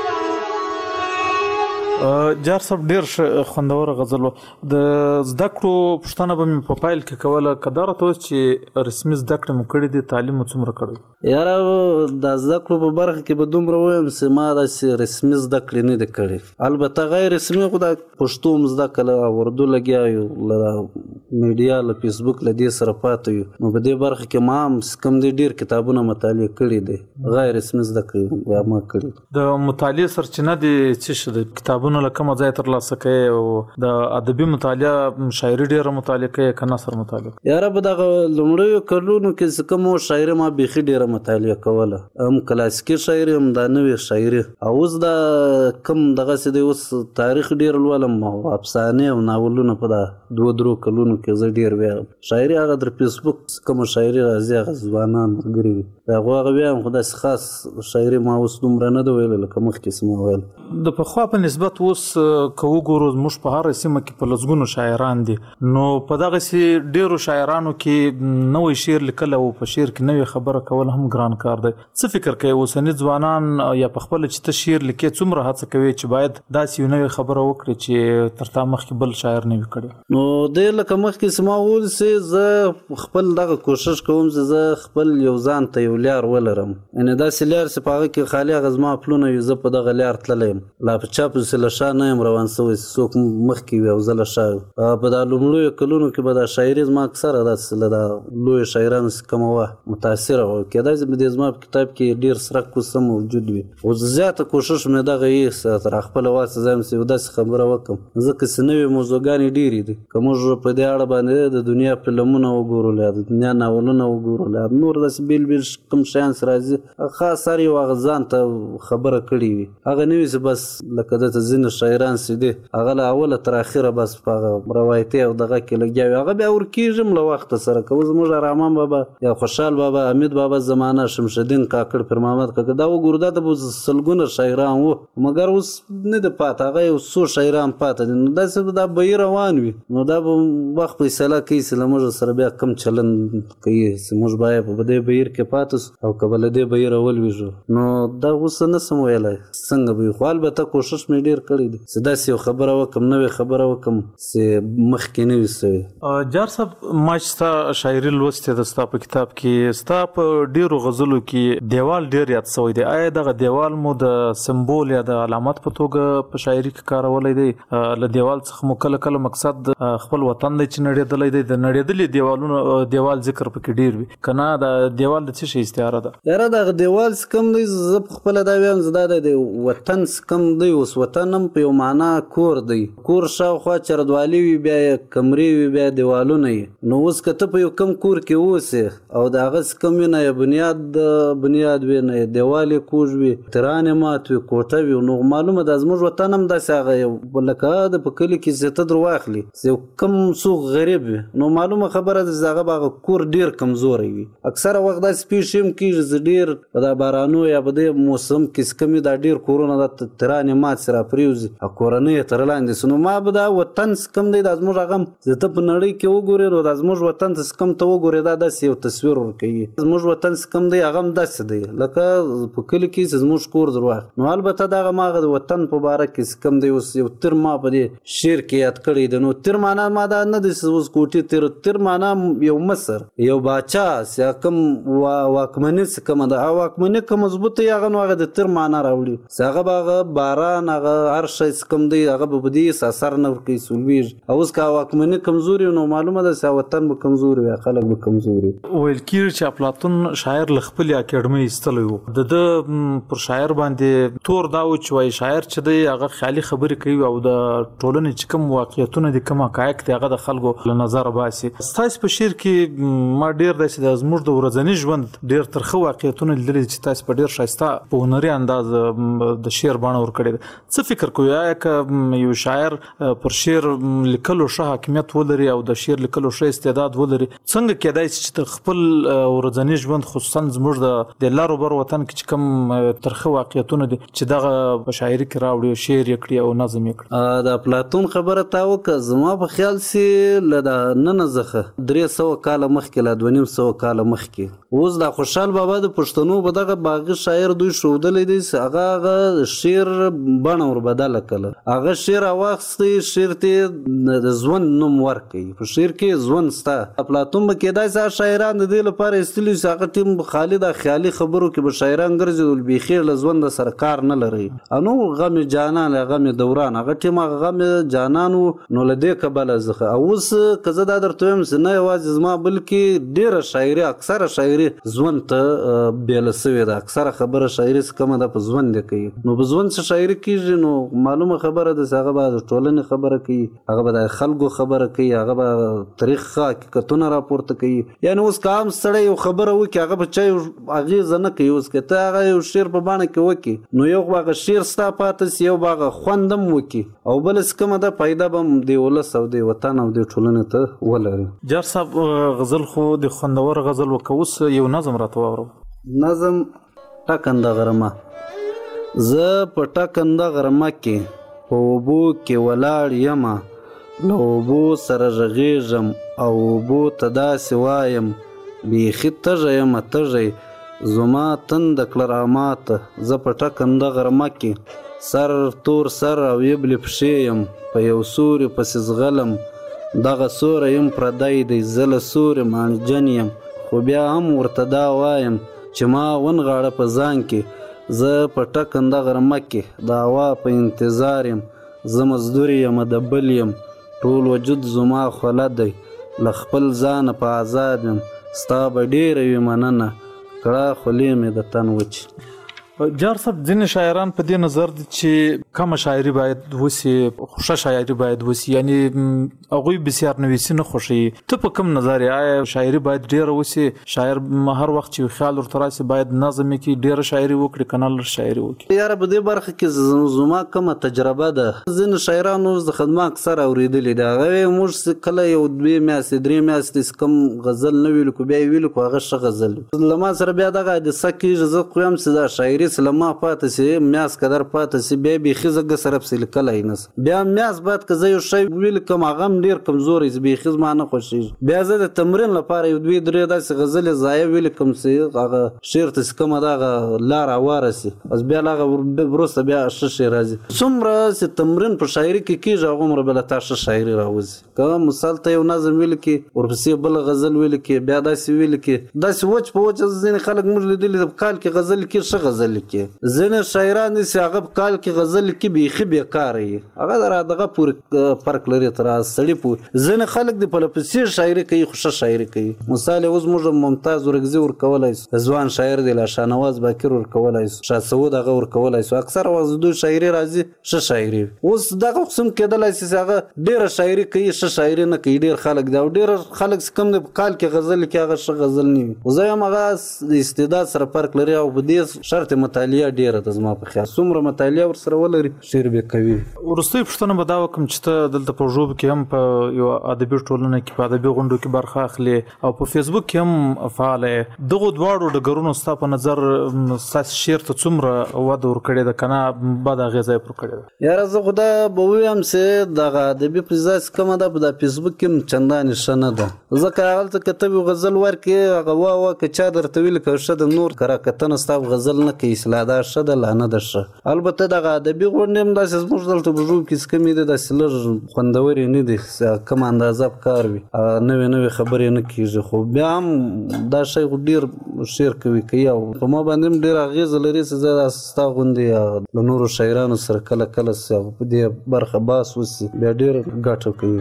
جار صاحب ډیر خوندور غزل و. د زده کړو پوښتنه به مې په پایل کې کوله که دا راته اوس چې رسمي زده کړې مو کړې دي تعلیم مو څومره کړی؟ یاره د زده کړو په برخه کې به دومره ووایم چې ما داسې رسمي زده کړې نه دي کړې، البته غیر رسمي خو د پښتو م زده کړه، اردو لګیا یو، له میډیا له فیسبوک له دې سره پاتې یو، نو په دې برخه کې ما هم کم دی ډېر کتابونه مطالعه کړي دي، غیر رسمي زده کړې ما کړي. د مطالعې سرچینه دي څه شي؟ د کتابونو له کومه ځای ترلاسه کوې او د ادبي مطالعه شاعري ډېره مطالعه کوې که نثر مطالعه؟ یاره په دغه لومړیو کلونو کې چې کوم شاعري ما بیخي ډېره مطالعه کوله، هم کلاسیکي شاعري هم دا نوې شاعري، او اوس دا کم دغسې دی اوس تاریخ ډېر لولم او افسانې او ناولونه په دا 2-3 کلونو کې زه ډېر ویایم. شاعري هغه در فیسبوک کومه شاعري راځي هغه ځوانان ملګري وي د هغو هغه ویایم، خو داسې خاص شاعري ما اوس دومره نه ده ویله لکه مخکې چې ما ویل. د پخوا په نسبت اوس که وګورو زموږ په هره سیمه کې په لسګونو شاعران دي، نو په دغسې ډېرو شاعرانو کې نوی شعر لیکل او په شعر کې نوې خبره کول هم ګران کار دی. څه فکر کوې اوسني ځوانان یا په خپله چې ته شعر لیکې څومره هڅه کوې چې باید داسې یو نوې خبره وکړي چې تر تا مخکې بل شاعر نه وي کړی؟ نو دی لکه مخکې چې ما وویل چې زه خپل دغه کوشش کوم چې زه خپل یو ځان ته یو لار ولرم، یعنې داسې لار چې په هغه کې خالي هغه زما پلونه وي، زه په دغه لار تللی یم، لا په چا پسې له شا نه یم روان شوی چې څوک مخکې وي او زه له شا یم. په دا لومړیو کلونو کې به دا شاعري زما اکثره داسې له دا لویو شاعرانو څخه کومه وه متاثره وه، کېدای شي دې زما په کتاب کې ډېر څرک اوس هم موجود وي، خو زیاته کوشش مې دغه یې تر خپله واسه ځم چې یو داسې خبره وکړم، ځکه چې نوې موضوعګانې ډېرې دي، که موږ په دې اړه باندې د دنیا فلمونه وګورو، د دنیا ناولونه وګورو، نور داسې بېل بېل کوم شیان چې راځي، خاص هر یو هغه ځان ته خبره کړې وي، هغه نه وي چې بس لکه دلته ځینې شاعران چې دي هغه له اوله تر اخره بس په هغه روایتي او دغه کې لګیا وي، هغه بیا ورکېږي هم له وخته سره، که اوس زموږ رحمان بابا یا خوشحال بابا، حمید بابا زمانه، شمشالدین کاکړ، پیر محمد کاکړ، دا وګورو دا د سلګونه شاعران وو، مګر اوس نه دی پاته، هغه یو څو شاعران پاته دي، نو داسې دا بهیر روان وي، نو دا به وخت فیصله کوي چې له موږ سره بیا کم چلند کوي چې موږ باید په دې بهیر کې پاته سو او که به له دې بهیره ولوېږو، نو دا اوس نه شم ویلی څنګه به وي، خو البته کوشش مې ډېر کړی دی چې داسې یو خبره وکړم، نوې خبره وکړم چې مخکې نه وي سوې. جار صاحب ما چې ستا شاعري لوستې ده ستا په کتاب کې، ستا په ډېرو غزلو کې دیوال ډېر یاد شوی دی، آیا دغه دیوال مو د سمبول یا د علامت په توګه په شاعري کې کارولی دی؟ له دیوال څخه مو کله کله مقصد خپل وطن دی چې نړېدلی دی، د نړېدلي دیوال ذکر پکې ډېر وي، که نه د دیوال د څه شي استعاره ده؟ یاره دغه دیوال څه کم دی، زه په خپله دا وایم چې دا د وطن څه کم دی، اوس وطن هم په یو معنا کور دی، کور شاوخوا چردوالي وي، بیا یې کمرې وي، بیا دیوالونه وي، نو اوس که ته په یو کم کور کې اوسې او د هغه څه کم وي، نه یې بنیاد وي، نه یې دیوال یې کوږ وي، تران یې مات وي، کوټه وي، نو معلومه ده زموږ وطن هم داسې هغه یو لکه د په کلي کې چې ته در واخلي چې یو کم څوک غریب وي، نو معلومه خبره ده چې هغه به هغه کور ډېر کمزوری وي. اکثره وخت داسې پېښې هم کېږي چې ډېر په دا بارانو یا په دې موسم کې چې کوم دا ډېر کورونه دا تران یې مات سي راپرېوځي او کورنۍ یې تر لاندې سي، نو ما به دا وطن څه کم دی دا زموږ هغه چې ته په نړۍ کې وګورې نو دا زموږ وطن ته څه کم ته وګورې دا داسې یو تصویر ورکوي، زموږ وطن څه کم دی هغه هم داسې دی لکه په کلي کې چې زموږ کور در واخلي، نو البته دغه ما هغه د وطن په باره کې څه کم دی اوس یو تر ما په دې شعر کې یاد کړی دی، نو تر معنا ما دا نه دی چې اوس کوټې تر معنا یو مصر یو باچا چې کوم واکمني څه کومه ده، هغه واکمني که مضبوطه وي هغه نو هغه د تر معنا راوړي، چې هغه به هغه باران هغه هر شی څه کوم دی هغه به په دې اثر نه ورکوي سولویږي، او اوس که واکمني کمزوري نو معلومه ده چې وطن به کمزوري وي، خلک به کمزوري وي. ویل کېږي چې افلاطون شاعر له خپلې اکاډمۍ ایستلی و، د ده پر شاعر باندې تور دا و چې وایي شاعر چې دی هغه خیالي خبرې کوي او د ټولنې چې کوم واقعیتونه دي کوم حقایق دي هغه د خلکو له نظره باسي. ستاسې په شعر کې ما ډېر داسې د زموږ د ورځني ژوند ډېر ترخه واقعیتونه لیدلي چې تاسې په ډېر ښایسته په هنري انداز د شعر بڼه ورکړې ده. څه فکر کوئ که یو شاعر پر شعر لیکلو ښه حاکمیت ولري او د شعر لیکلو ښه استعداد ولري، څنګه کېدای شي چې خپل ورځنی ژوند خصوصا زموږ د لارو بر وطن کې چې کوم ترخه واقعیتونه دي چې دغه په شاعري کې راوړي، شعر یې کړي او نظم یې کړي؟ د افلاطون خبره تا وکړه، زما په خیال سي له د نن څخه 300 کاله مخکې، له 250 کاله مخکې، اوس د خوشحال بابا د پښتنو په دغه باغي شاعر دوی ښودلی دی چې هغه شعر بڼه ور بدله کړه، هغه شعر واخیستی، شعر ته د ژوند نوم ورکوي، په شعر کې ژوند سته. افلاطون به کېدای سي شاعران د دې لپاره ایستلي چې هغه ټیم خالي د خیالي خبرو کې به شاعران ګرځېدل، بیخي له ژوند سره کار نه لري. نو غم جانان غم دوران هغه ټیم هغه غم جانان نو له دې کبله ځخه. اوس که زه دا درته وایم چې نه یوازې زما بلکې ډېره شاعري، اکثره شاعري ژوند ته بیله سوې ده، اکثره خبره شاعري څه کمه ده په ژوند یې کوي. نو په ژوند څه شاعري کېږي نو معلومه خبره ده چې هغه به د ټولنې خبره کوي، هغه به د خلکو خبره کوي، هغه به تاریخ حقیقتونه راپورته کوي. یعنې اوس که عام سړی یو خبره وکړي هغه به چا یو اغېزه نه کوي. اوس که ته هغه یو شعر په بڼه کې وکړي نو یو به هغه شعر ستا پاتې سي، یو به هغه خوند هم وکړي او بله څه کومه ده پیدا به هم د ولس او د وطن او د ټولنې ته ولري. جار صاحب غزل خو د خوندور غزل وکړه، اوس یو نظم راته واورم. نظم ټکنده غرمه. زه په ټکنده غرمه کې په اوبو کې ولاړ یمه، له اوبو سره غږېږم او اوبو ته داسې وایم بیخي تږی یمه تږی زما تنده کړه راماته. زه په ټکنده غرمه کې سر تور سر او یبلې پښې یم، په یو سوري پسې ځغلم، دغه سوری یم پردی دی، زه له سوري مانجن یم، خو بیا هم ورته دا وایم چې ما ونغاړه په ځان کې. زه په ټکنده غرمه کې د هوا په انتظار یم، زه مزدور یم د بل یم، ټول وجود زما خوله دی، له خپل ځانه په آزاد یم، ستا به ډېره وي مننه کړه خولې مې د تن وچ. جار صاحب ځینې شاعران په دې نظر دي چې کمه شاعري باید وسي، خوشه شاعري باید وسي، یعنی هغوی بسیار نویسي نه خوښوي. ته په کوم نظر یې؟ آیا شاعري باید ډېره وسي؟ شاعر هر وخت چې خیال ورته راسي باید نظم یې کړي، ډېره شاعري وکړي که نه لږ شاعري وکړي؟ یاره په دې برخه کې زما کومه تجربه ده، ځینې شاعران اوس د خدمه اکثر اورېدلي دي، هغه موږ کله یو 2 میاشتې 3 میاشتې کوم غزل نه ویلو کو بیا یې ویلو کو هغه ښه غزل له ما سره بیا دغه حادثه کېږي. زه خو یم چې دا شاعري لما پاتې سي میاس قدر پاتې سي بیا بیخي زه سره پسې لیکلی نه سم، بیا میاس باید که زه یو شی ویل کوم هغه هم ډېر کمزوری سي، بیخي زما نه خوښېږي. بیا زه د تمرین لپاره یو 2-3 داسې غزلې ضایع ویل کوم چې هغه شعر ته چې کومه ده هغه لار هواره سي، بس بیا له هغه وروسته بیا ښه شعر راځي. څومره چې تمرین په شاعري کې کېږي هغومره به له تا ښه شاعري راوځي. که مثال ته یو نظم ویل کړي ورپسې بله غزل ویل کړي بیا داسې ویل کړي داسې وچ په وچ ځینې خلک موږ لیدلي په کال کې غزل کړي ښه غزل کړي، ځینې شاعران دي چې هغه په کال کې غزل کړي بیخي بېکاره وي، هغه د دغه پورې فرق لري تر سړي پورې. ځینې خلک د پلپسې شاعري کوي خو ښه شاعري کوي. مثال اوس موږ ممتاز ورکزي ورکولی شو، ځوان شاعر دی له شاهنواز باقر ورکولی شو، شاه سعود هغه ورکولی شو، اکثر وخت دوی شاعري راځي ښه شاعري. اوس دغه قسم کېدلی شي چې هغه ډېره شاعري کوي ښه شاعري نه کوي، ډېر خلک دی او ډېر خلک چې کوم دی په کال کې غزل کوي هغه ښه غزل نه وي. زه یم هغه د استعداد سره فرق لري او په دې شرط مطالعه ډېره ده زما په خیال، څومره مطالعه ورسره ولري شعر به کوي. وروستۍ پوښتنه به دا وکړم چې ته دلته په ژوب کې هم په یو ادبي ټولنه کې په ادبي غونډو کې برخه اخلي او په فیسبوک کې هم فعال یې، دغو دواړو ډګرونو ستا په نظر ستاسې شعر ته څومره وده ورکړې ده که نه بده اغېزه یې پر کړې ده؟ یاره زه خو دا به ووایم چې دغه ادبي فضا چې کومه ده په دا فیسبوک کې هم چندانې ښه نه ده، ځکه هغلته که ته یو غزل ورکړې هغه واه که چا درته ویل که ښه ده نور که راکتنه ستا غزل نه کوي اصلاح دا ښه ده لا نه ده ښه. البته دغه ادبي غونډې هم داسې زموږ دلته په ژوب کې چې کومې دي داسې لږ خوندورې نه دي، کم اندازه په کار وي، نوې نوې خبرې نه کېږي، خو بیا هم دا شی خو ډېر شعر کوي او په ما باندې هم ډېره اغېزه لري چې زه داسې ستا غوندې له نورو شاعرانو سره کله کله په دې برخه بحث وسي بیا ډېره ګټه کوي.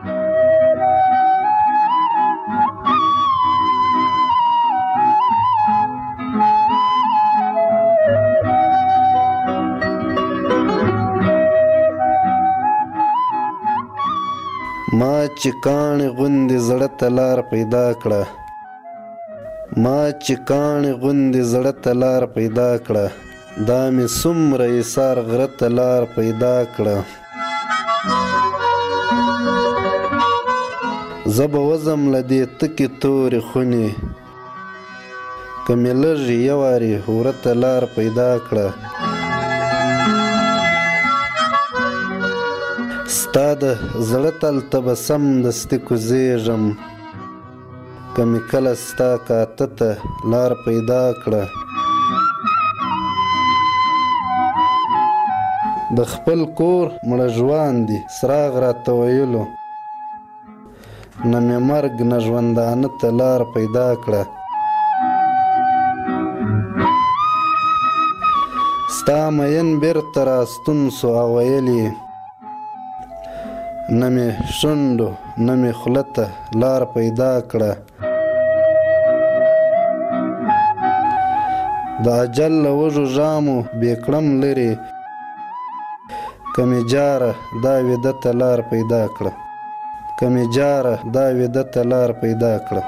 ما چې کاڼې غوندې زړه ته لار پیدا کړه، ما چې کاڼې غوندې زړه ته لار پیدا کړه، دا مې څومره ایثار غره ته لار پیدا کړه. زه به وځم له دې تکې تورې خونې، که مې لږ یو وارې وره ته لار پیدا کړه. ستا د زړه تل ته به سمدستي کوزېږم، که مې کله ستا کاته ته لار پیدا کړه. د خپل کور مړه ژوان دي څراغ راته ویلو، نه مې مرګ نه ژوندانه ته لار پیدا کړه. ستا مین بیرته راستون سو او ویلې، نه مې شونډو نه مې خوله ته لار پیدا کړه. د اجل له وږو ژامو بې کړم لرې، که مې جاره دا ویده ته لار پیدا کړه. که مې جاره دا ویده ته لار پیدا کړه.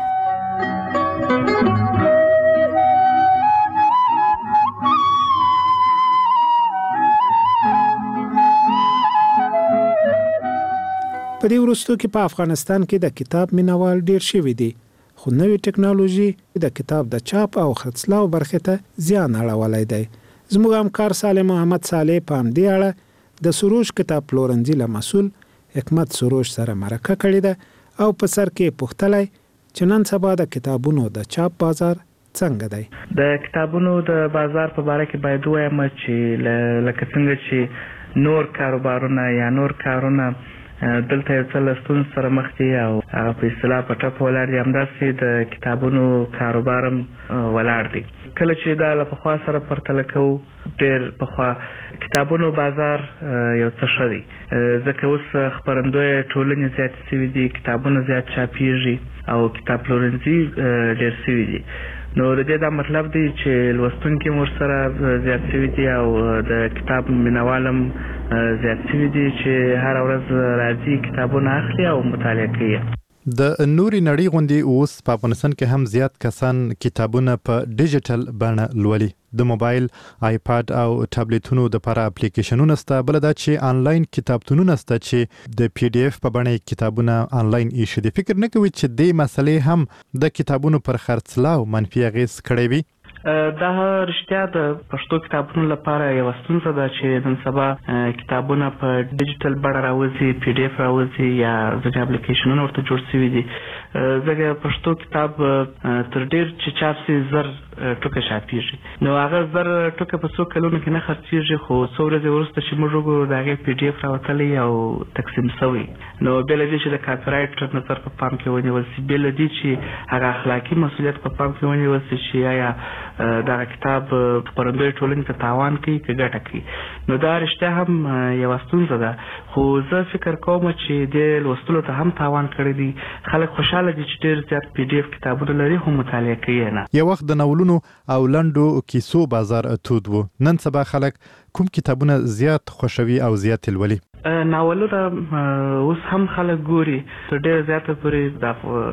په دې وروستو کې په افغانستان کې د کتاب مینوال ډیر شوي دي، خو نوې ټکنالوژي د کتاب د چاپ او خرڅلاو برخې ته زیان اړولی دی. زموږ همکار صالح محمد صالح په همدې اړه د سروش کتاب پلورنځي له مسؤل حکمت سروش سره مرکه کړې ده او په سر کې پوښتلی چې نن سبا د کتابونو د چاپ بازار څنګه دی. د کتابونو د بازار په باره کې باید ووایم چې لکه څنګه چې نور کاروبارونه یا نور کارونه دلته یو څه له ستونزو سره مخ دي او هغه په اصطلاح په ټپ ولاړ دي، همداسې د کتابونو کاروبار هم ولاړ دی. کله چې دا له پخوا سره پرتله کوو، ډېر پخوا کتابونو بازار یو څه ښه دی، ځکه اوس خپرندویه ټولنې زیاتې شوي دي، کتابونه زیات چاپېږي او کتاب پلورنځي ډېر شوي دي. نو د دې دا مطلب دی چې لوستونکي هم ورسره زیات شوي دي او د کتاب مینوال هم زیات شوي دي چې هره ورځ راځي کتابونه اخلي او مطالعه کوي. د نوري نړۍ غوندې اوس په افغانستان کې هم زیات کسان کتابونه په ډیجیټل بڼه لولي. د موبایل، آیپاد او ټابلیټونو د لپاره اپلیکیشنونه شته، بل دا چې آنلاین کتابتونونه شته چې د پی ډی اف په بڼه کتابونه آنلاین ایښي دي. فکر نه کوي چې دې مسلې هم د کتابونو پر خرڅلاو منفي اغېز کړی وي؟ دا رښتیا د پښتو کتابونو لپاره یوه ستونزه ده چې نن سبا کتابونه په ډیجیټل بڼه راوځي، پی ډی اف راوځي یا ځینې اپلیکیشنونه ورته جوړ شوي دي. ځکه پښتو کتاب تر ډېر چې چاپ شي زر ټوکه چاپېږي، نو هغه زر ټوکه په څو کلونو کې نه خرڅېږي، خو څو ورځې وروسته چې موږ وګورو د هغې پی ډي اف راوتلی او تقسیم شوی. نو بې له دې چې د کاپي رایټ نظر په پام کې ونیول شي، بې له دې چې هغه اخلاقي مسؤلیت په پام کې ونیول شي چې آیا دغه کتاب خپرندویې ټولنې ته تاوان کوي که ګټه کوي. نو دا رښتیا هم یوه ستونزه ده، خو زه فکر کوم چې دې لوستلو ته هم تاوان کړی دی. خلک خوشحاله دي چې ډېر زیات پی ډي اف کتابونه لري خو مطالعه کوي نه. یو وخت د ناولونو او لنډو کیسو بازار تود و، نن سبا خلک کوم کتابونه زیات خوښوي او زیات لولي؟ ناولونه اوس هم خلک ګوري، تر ډېره زیاته پورې د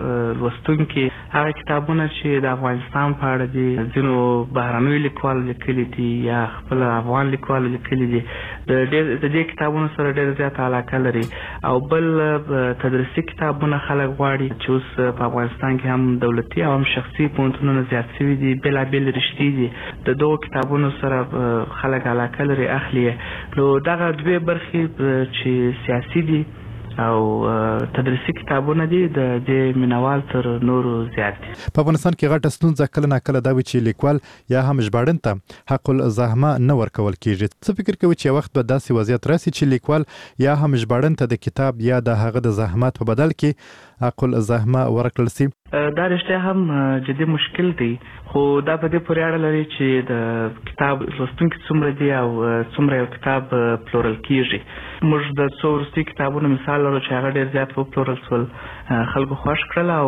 لوستونکي هغه کتابونه چې د افغانستان په اړه دي، ځینو بهرنیو لیکوالو لیکلي دي یا خپل افغان لیکوالو لیکلي دي، د دې کتابونو سره ډېره زیاته علاقه لري. او بل تدریسي کتابونه خلک غواړي چې اوس په افغانستان کې هم دولتي او هم شخصي پوهنتونونه زیات شوي دي، بېلابېل رشتې دي، د دغو کتابونو سره خلک علاقه لري اخلي. نو دغه دوې برخې چې سیاسي دي او تدریسي کتابونه دي د دې مینوال تر نورو زیات دي. په افغانستان کې غټه ستونزه کله ناکله دا وي چې لیکوال یا هم ژباړن ته حق الزحمه نه ورکول کیږي. څه فکر کوي چې وخت به داسې وضعیت راسي چې لیکوال یا هم ژباړن ته د کتاب یا د هغه د زحمت په بدل کې حق الزحمه ورکړل شي؟ دا رښتیا هم جدي مشکل دی، خو دا په دې پورې اړه لري چې د کتاب لوستونکي څومره دي او څومره یو کتاب پلورل کیږي. موږ د څو وروستي کتابونو مثال لرو چې هغه ډېر زیات وپلورل شول، خلکو خوښ کړل او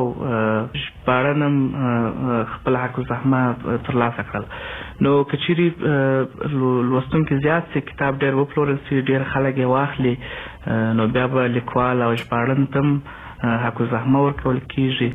ژباړن هم خپل حق الزحمه ترلاسه کړل. نو که چیرې لوستونکي زیات شي، کتاب ډېر وپلورل شي، ډېر خلک یې واخلي، نو بیا به لیکوال او ژباړن ته هم حق الزحمه ورکول کیږي.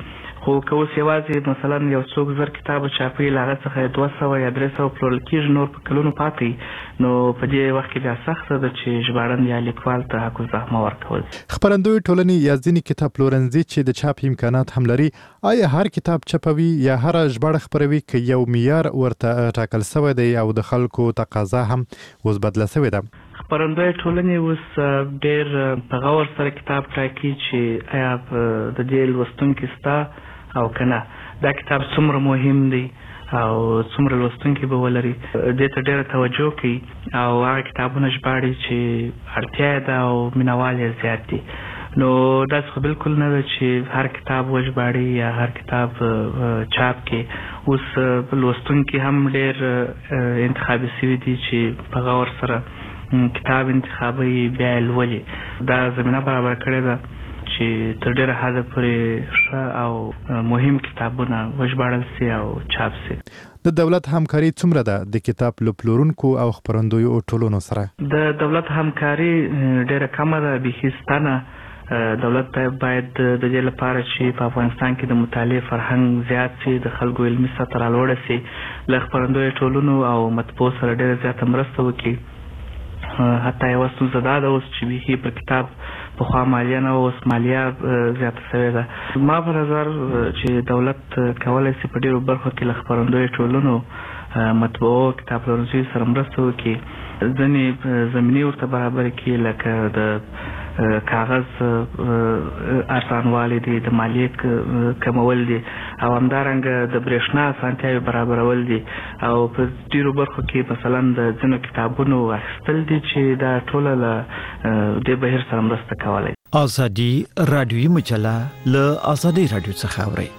خو که اوس یوازې مثلا یو څوک زر کتابه چاپوي له هغه څخه 200 یا 300 پلورل کېږي نور په کلونو پاتې نو په دې وخت کې بیا سخته ده چې ژباړن یا لیکوال ته حق الزحمه ورکول. خپرندوی ټولنې یا ځینې کتاب پلورنځي چې د چاپ امکانات هم لري آیا هر کتاب چاپوي یا هر ژباړه خپروي که یو معیار ورته ټاکل شوی دی او د خلکو تقاضا هم اوس بدله شوې ده؟ خپرندوی ټولنې اوس ډېر په غور سره کتاب ټاکي چې آیا د دې لوستونکي شته او که نه، دا کتاب څومره مهم دی او څومره لوستونکي به ولري، دې ته ډېره توجه کوي او هغه کتابونه ژباړي چې اړتیا یې ده او مینوال یې زیات دي. نو داسې خو بالکل نه ده چې هر کتاب وژباړي یا هر کتاب چاپ کې. اوس لوستونکي هم ډېر انتخابي شوي دي چې په غور سره کتاب انتخابوي بیا یې لولي. دا زمینه برابر کړې ده چې تر ډېره حده پورې ښه او مهم کتابونه وژباړل سي او چاپ سي. د دولت همکاري څومره ده د کتاب له پلورونکو او خپرندویو ټولنو سره؟ د دولت همکاري ډېره کمه ده، بیخي شته نه. دولت باید د دې لپاره چې په افغانستان کې د مطالعې فرهنګ زیات سي، د خلکو علمي سطح رالوړه سي، له خپرندویو ټولنو او مطبوعو سره ډېره زیاته مرسته وکړي. حتی یوه ستونزه دا ده اوس چې بیخي پر کتاب پخوا مالیه نه اوس مالیه زیاته شوې ده. ما په نظر چې دولت کولی شي په ډېرو برخو کې له خپرندویو ټولنو، مطبوعو، کتاب پلورنځیو سره مرسته وکړي، ځینې زمینې ورته برابرې کړي لکه د کاغذ ارزانوالی دی، د مالیې کمول دي او همدارنګه د برېښنا اسانتیاوې برابرول دي او په ډېرو برخو کې مثلا د ځینو کتابونو اخیستل دي چې دا ټوله له دې بهیر سره مرسته کولی. ازادي رادیویي مجله له ازادي رادیو څخه اورئ.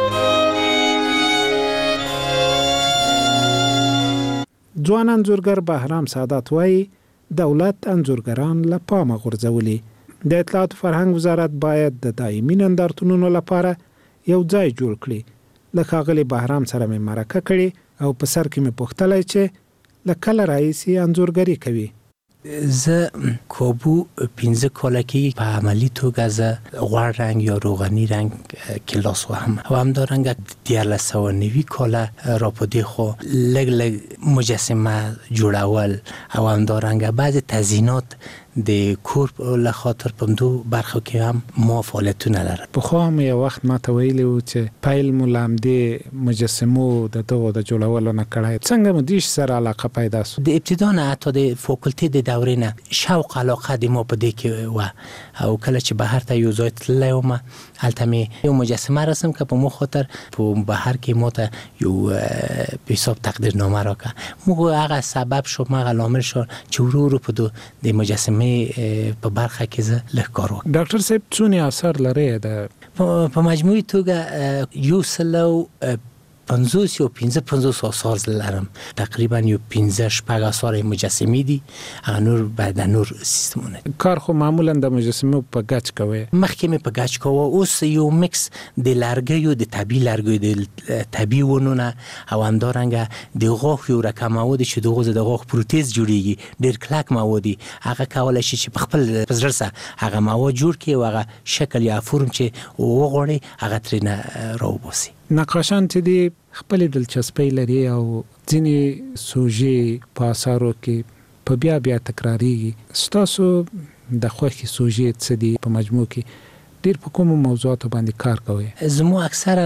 ځوان انځورګر بهرام سادات وایي دولت انځورګران له پامه غورځولي. د اطلاعات فرهنګ وزارت باید د دایمي نندارتونونو لپاره یو ځای جوړ کړي. له ښاغلي بهرام سره مې مرکه کړې او په سر کې مې پوښتلی چې له کله راهیسې انځورګري کوي. زه کوبو 15 کاله کې په عملی توګه زه غوړ رنګ یا روغنی رنګ کلاس وهم او همدارنګه 1990 کاله را په دې خو لږ مجسمه جوړول او همدارنګه بعض تزیینات د کور له خاطر په دو برخو کې هم ما فعالیتونه لرم. په خو هم یو وخت ما ته ویلي و چې پیل مو له همدې مجسمو د دغو د جوړولو نه کړی. څنګه مو دې سره علاقه پیدا شو؟ د ابتدا نه حتی د فاکولټي د دورې نه شوق علاقه د ما په دې کې و او کله چې بهر ته یو ځای تللی وم هلته مې یو مجسمه رسم که په مو خاطر په بهر کې ما ته یو په حساب تقدیرنامه راکړه. موږ هغه سبب شو، هغه لامل شو چې ورو ورو په د مجسمه په برخه کې زه لږ کار وکړم. ډاکټر صاحب څونه اثر لري په مجموعي توګه یو سلو 50 یا 55 آثار لرم، تقریبا یو 15-16 آثار مجسمه دي، هغه نور بعد نور سیستمونه. کار خو معمولا د مجسمه په گچ کوي. مخکې مې په گچ کوه، اوس یو میکس د لرګیو، د طبي لرګیو، د طبي ونونه او همدارنګه د غاښ یو رقم مواد چې د غاښ پروتز جوړیږي، ډېر کلک مواد دي، هغه کولای شي چې په خپل زړه سره هغه مواد جوړ کړي او هغه شکل یا فرم چې وغواړي هغه ترېنه راوباسي. نقاشان چې دي خپل دلچسپي لري او ځینې سوژې په اثارو کې په بیا بیا تکراریږي. ستاسو د خوښې سوژې څه دي؟ په مجموع کې ډېر په کومو موضوعاتو باندې کار کوئ؟ زمو اکثرا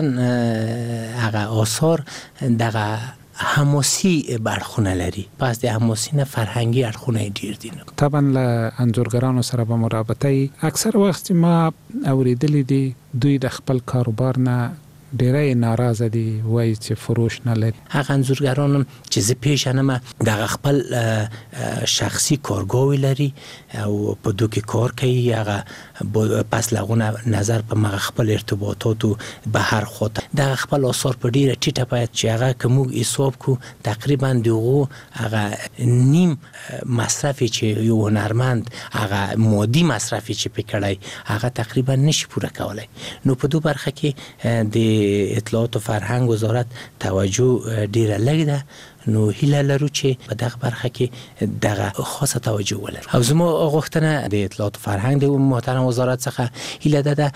هغه آثار دغه حماسي برخونه لري، پس د حماسي نه فرهنګي اړخونه ډیر دي. طبعا له انځورګرانو سره به مرابطه اکثر وخت ما اوریدلې دي دوی د خپل کاروبار نه ډیره ناراضه دي، وایي چې فروش نه لري. هغه انځورګران چې زه پیژنم دغه خپل شخصي کارګاوې لري او په دوی کې کار کوي، هغه پس لغونه نظر په مغه خپل ارتباطاتو بهر خود دغه خپل آثار په ډیره ټیټه باید چې هغه کوم حساب کو تقریبا دغه هغه نیم مصرفي چې یو هنرمند هغه مادي مصرفي چې پکړای هغه تقریبا نشي پوره کولای. نو په دوه برخه کې د اطلاعات و فرهنګ وزارت توجه ډیره لږ ده، نو هیله لرو چې په دغه برخه کې دغه خاصه توجه ولرو. او زمو غوښتنه د اطلاعات او فرهنګ د محترم وزارت څخه هیله ده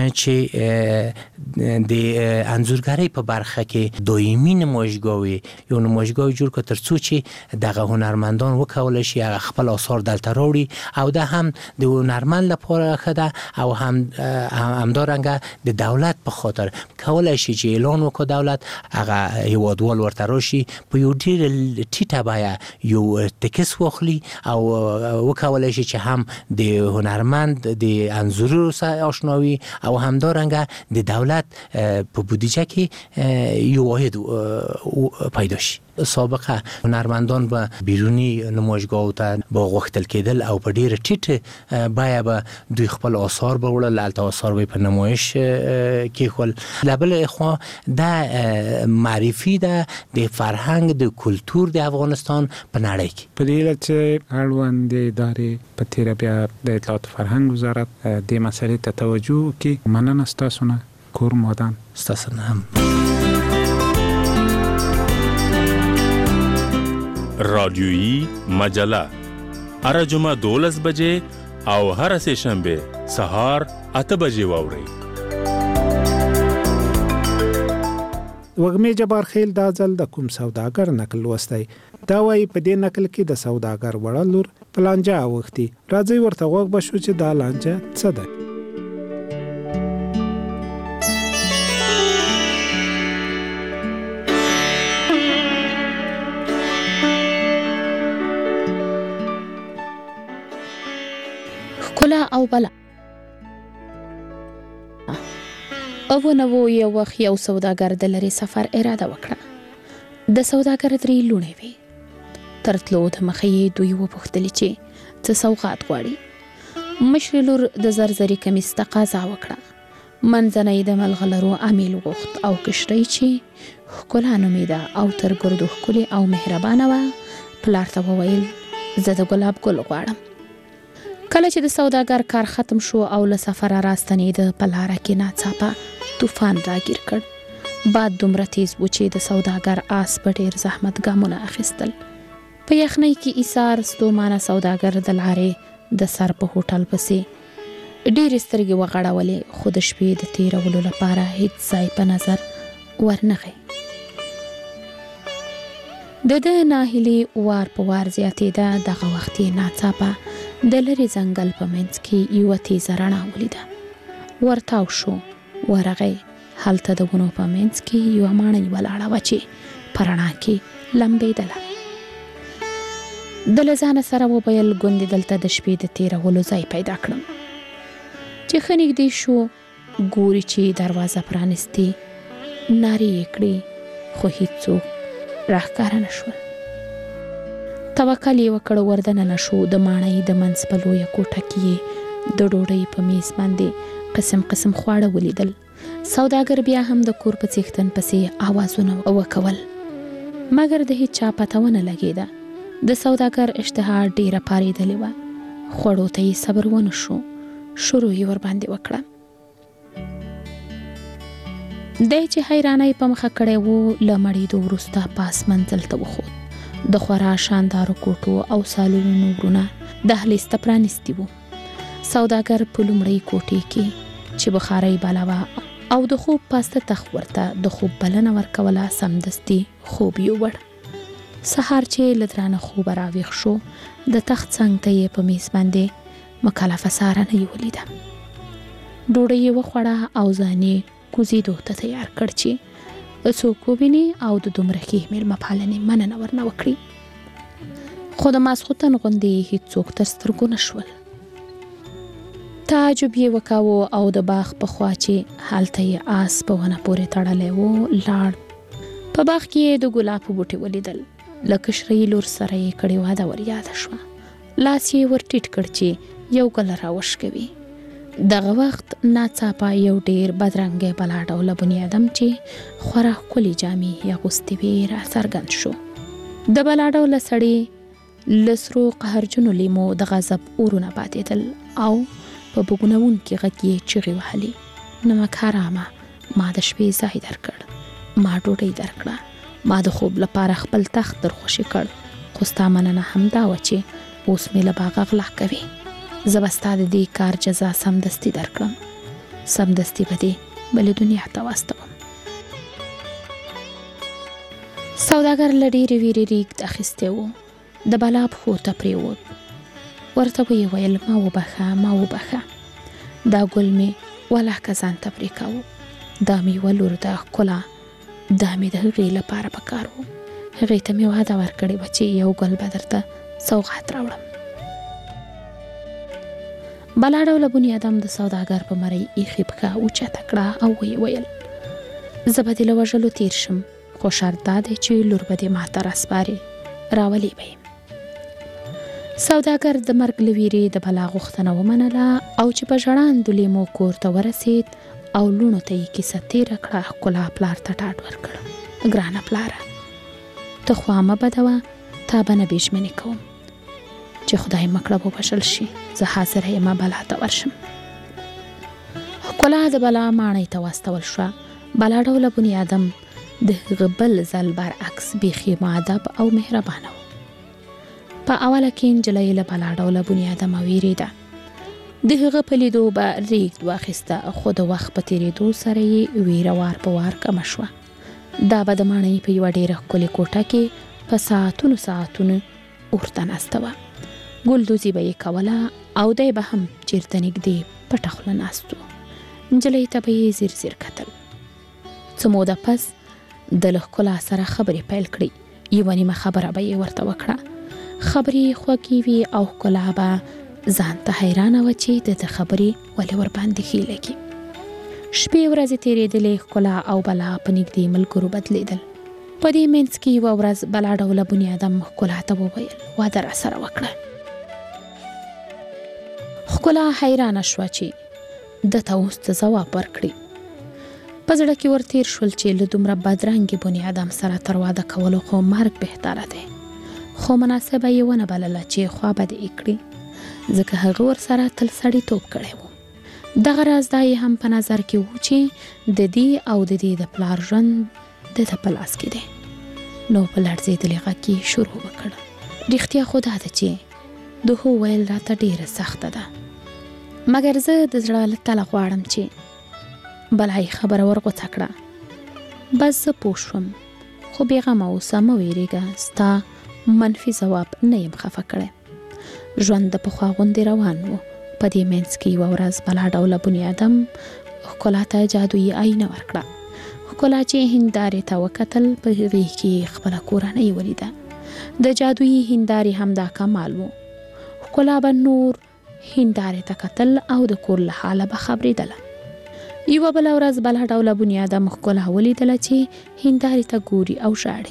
چې د انځورګرۍ په برخه کې دایمي نمایشګاوي یو نمایشګاوي جوړ کړي ترڅو چې دغه هنرمندان وکولای شي هغه خپل آثار دلته راوړي او دا هم د هنرمند لپاره ښه ده او همدارنګه د دولت په خاطر کولای شي چې اعلان وکړي دولت هغه هیوادوال ورته راشي په یو ډیر ټیټه بیه یو تکس واخلي او وکولای شي چې هم د هنرمند د انځورو سره آشناوي او همدارنګه د دولت په بودجه کې یو واحد پیدا شي. سابقه هنرمندان به بیرونی نمایشگاه ته با غوښتل کېدل او په ډیر ټیټ بیه به دوی خپل آثار به وړل الته آثار به په نمایش کې خل لبل اخوا د معرفي د فرهنګ د کلچر د افغانستان په نړۍ کې په دې چې اړوند ادارې په تیر بیا د اطلاعات فرهنګ وزارت د مسلې ته توجه کوي. مننه ستاسو نه کور مودان ستاسو نه هم. رادیویی مجله هر جمعه 12 بجې او هر سه شنبه سهار 8 بجې واورئ. وګمې جبار خیل دا ځل د کوم سوداګر نقل وستای دا وایي په دې نقل کې د سوداګر وړلور پلانجا وختي راځي ورته وګ بشو چې دا لانجا څه ده. کلا او بلا او نو یو وخت یو سوداګر د لري سفر اراده وکړه. د سوداګر درې لونې وي. ترتلو د مخې دوی وپوښتل چې څه سوغات غواړي. مشر لور د زرزري کمیس تقاضا وکړه. منځنۍ د ملغلرو امیل غوښت او کشري چې کلا نومیده او تر ګردو خولي او مهربانه و پلار ته وویل زه د ګلاب ګل غواړم. کله چې د سوداګر کار ختم شو او له سفر راستنید په لار کې ناڅاپه طوفان راګیر کړ. باد دومره تیز و چې د سوداګر آس په ډیر زحمت ګامونه اخیستل. په یخنۍ کې ایثار ستومانه سوداګر د لارې د سر په هوټل پسې ډیر سترګې وغړولې خو د شپې د تیرولو لپاره هیڅ ځای په نظر ورنغی. د ناهیلي وار په وار زیاتېده. دغه وخت یې ناڅاپه د لرې ځنګل په منځ کې یوه تیزه رڼا ولیده. ورتاو شو ورغی. هلته د ونو په منځ کې یوه ماڼۍ ولاړه وه چې په رڼا کې لمبېدله. د له ځانه سره وویل ګوندې دلته د شپې د تېرولو ځای پیدا کړم. چې ښه نږدې شو ګوري چې دروازه پرانستې نارې یې کړې خو هیڅوک راښکاره نه شول. توکل یې وکړ وردننه شو. د ماڼۍ د منځ په لویه کوټه کې د ډوډۍ په میز باندې قسم قسم خواړه ولیدل. سوداګر بیا هم د کور په څښتن پسې آوازونه وکول مګر د هیڅ چا پته ونه لګېده. د سوداګر اشتها ډیره پارېدلې وه. خوړو ته یې صبر ونه شو. شروع یې ورباندې وکړه. دی چې حیرانۍ په مخه کړی و له مړېدو وروسته پاس منزل ته وخوت. د خورا شاندارو کوټو او سالونو ورونه دهلیز ته پرانیستي وو. سوداګر په لومړۍ کوټې کې چې بخارۍ بله وه او د خوب پاسته تخت ورته د خوب بلنه ورکوله سمدستي خوب یووړ. سهار چې له درانه خوبه راویښ شو د تخت څنګ ته یې په میز باندې مکلفه څارنه یې ولیده. ډوډۍ یې وخوړه او ځان یې کوزېدو ته تیار کړ چې څوک وویني او د دومره ښې میلمه پالنې مننه ورنه وکړي. خو د ماسخوتن غوندې هیڅوک تر سترګو نه شول. تعجب یې وکاوه او د باغ په خوا چې هلته یې آس په ونه پورې تړلی و لاړ. په باغ کې یې د ګلابو بوټي ولیدل. له کشرۍ لور سره یې کړې واده ور یاده شوه. لاس یې ور ټیټ کړ چې یو ګل راوشکوي. دغه وخت ناڅاپه یو ډیر بدرنګه بلا ډوله بني آدم چې خورا ښکلې جامې یې اغوستې وې را څرګند شو. د بلا ډوله سړي له سرو قهرجنو لیمو د غضب اورونه پاتېدل او په بوږنوونکي غږ یې چیغې وهلې. نمک حرامه ما د شپې ځای درکړ، ما ډوډۍ درکړه، ما د خوب لپاره خپل تخت در خوشي کړ، خو ستا مننه همدا وه چې اوس مې له باغه غلا کوي. زه به ستا د دې کار جزا سمدستي درکړم، سمدستي به دې بلې دنیا ته واستوم. سوداګر له ډېرې ویرې ریږد اخیستی و، د بلا پښو ته پرېوت. ورته ویې ویل ما وبخه، دا ګل مې ولاکه ځان ته پرې کاوه، دا مې یوه لور ده ښکلا، دا مې د هغې لپاره پکار و. هغې ته مې وعده ورکړې وه چې یو ګل به درته سوغات راوړم. بلا ډوله بني ادم د سوداګر په مرۍ ایښې پښه اوچته کړه او ویې ویل زه به دې له وژلو تیر شم، خو شرط دا دی چې لور به دې ماته راسپارې، راولې به یې. سوداګر د مرګ له ویرې د بلا غوښتنه ومنله او چې په ژړاندو لیمو کور ته ورسېد او لوڼو ته یې کیسه تېره کړه. ښکلا پلار ته ډاډ ورکړ، ګرانه پلاره ته خوا مه بدوه، تا به نه بېژمنې کوم، چې خدای مکړه ووژل شي زه حاضره یم بلا ته ورشم. ښکلا د بلا ماڼۍ ته واستول شوه. بلا ډوله بني ادم د هغه بل ځل برعکس بیخي مؤدب او مهربانه و. په اوله کې نجلۍ له بلا ډوله بني ادمه ویرېده، د هغه په لیدو به ریږد واخیسته، خو د وخت په تېرېدو سره یې ویره وار په وار کمه شوه. دا به د ماڼۍ په یوه ډېره ښکلې کوټه کې په ساعتونو ورته ناسته وه. ګلدوزي به یې کوله او دی به هم چېرته نږدې پټه خوله ناست و. نجلۍ ته به یې ځیر ځیر کتل. څه موده پس د له ښکلا سره خبرې پیل کړې. یوه نیمه خبره به یې ورته وکړه. خبرې خوږې وي او ښکلا به ځان ته حیرانه وه چې د خبرې ولې ورباندې ښې لګي. شپې ورځې تېرېدلې، ښکلا او بلا په نږدې ملګرو بدلېدل. په دې منځ کې یوه ورځ بلا ډوله بني ادم ښکلا ته وویل واده راسره وکړه. ښکلا حیرانه شوه چې ده ته اوس څه ځواب ورکړي. په زړه کې ورتېر شول چې له دومره بدرنګې بني ادم سره تر واده کولو خو مرګ بهتره دی، خو مناسبه یې ونه بلله چې خوابدې یې کړي، ځکه هغه ورسره تل سړیتوب کړی و. دغه راز دا یې هم په نظر کې و چې د دې او د دې د پلار ژوند د ده په لاس کې دی. نو په لړزېدلې غږ کې شروع وکړ رښتیا خو دا ده چې د هو ویل راته ډېره سخته ده، مګر زه د زړه له تله غواړم چې بلای خبره ورغوڅه کړه. بس زه پوه شوم، خو بېغمه اوسه، مه ویرېږه، ستا منفي ځواب نه یم خفه کړی. ژوند د پخوا غوندې روان و. په دې منځ کې یوه ورځ بلا ډوله بني ادم ښکلا ته جادویي آینه ورکړه. ښکلا چې هندارې ته وکتل، په هغې کې خپله کورنۍ ولیده. د جادویي هندارې همدا کمال و. ښکلا به نور هندارې ته کتل او د کور له حاله به خبرېدله. یوه بله ورځ بلا ډوله بني ادم ښکلا ولیدله چې هندارې ته ګوري او ژاړي.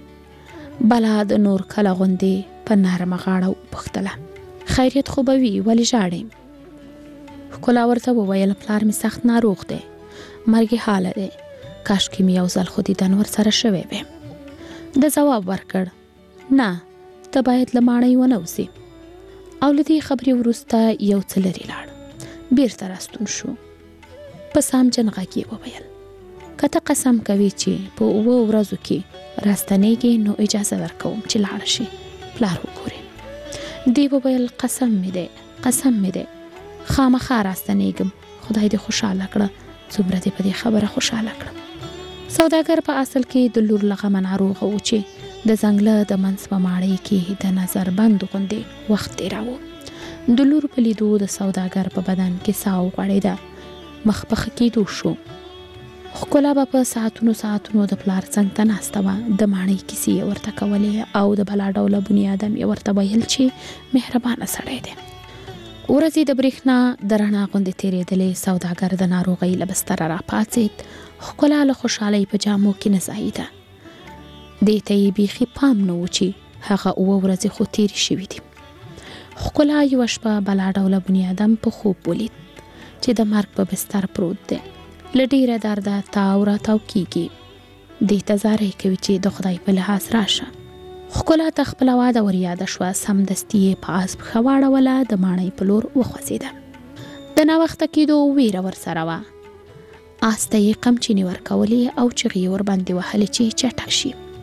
بلا د نور کله غوندې په نرمه غاړه وپوښتله خیریت خو به وي، ولې ژاړې؟ ښکلا ورته وویل پلار مې سخت ناروغ دی، مرګي حاله دی، کاشکې مې یو ځل خو دیدن ورسره شوی وی. د ځواب ورکړ نه، ته باید له ماڼۍ ونه وځې. او له دې خبرې وروسته یو څه لرې لاړ، بیرته راستون شو. په سامجن غږ یې وویل که ته قسم کوي چې په 7 ورځو کې راستنېږې نو اجازه درکوم چې لاړه شي پلار وګورې. دی وویل قسم مې دی خامخا راستنېږم، خدای دې خوشحاله کړه، څومره دې په دې خبره خوشحاله کړه. سوداګر په اصل کې د لور له غمه ناروغه و چې د ځنګله د منځ په ماڼۍ کې د نظر بند غوندې وخت تېراوه. د لور په لیدو د سوداګر په بدن کې ساه وغوړېده، مخ په ښه کېدو شو. ښکلا به په ساعتونو د پلار څنګ ته ناسته وه. د ماڼۍ کیسې یې ورته کولې او د بلا ډوله بني ادم یې ورته ویل چې مهربانه سړی دی. ورځې د برېښنا د رڼا غوندې تېرېدلې. سوداګر د ناروغۍ له بستره راپاڅېد. ښکلا له خوشحالۍ په جامو کې نه ځایېده. دې ته یې بیخي پام نه و چې هغه 7 ورځې خو تېرې شوي دي. ښکلا یوه شپه بلا ډوله بني ادم په خوب ولید چې د مرګ په بستر پروت دی، له ډېره درده تاو راتاو کېږي. دې ته زارۍ کوي چې د خدای په لحاظ راشه. ښکلا ته خپله واده ور یاده شوه. سمدستي یې په آس پښه واړوله، د ماڼۍ په لور وخوځېده. د ناوخته کېدو ویره ورسره وه. آس ته یې قمچینې ورکولې او چغې یې ورباندې وهلې چې چټک شي.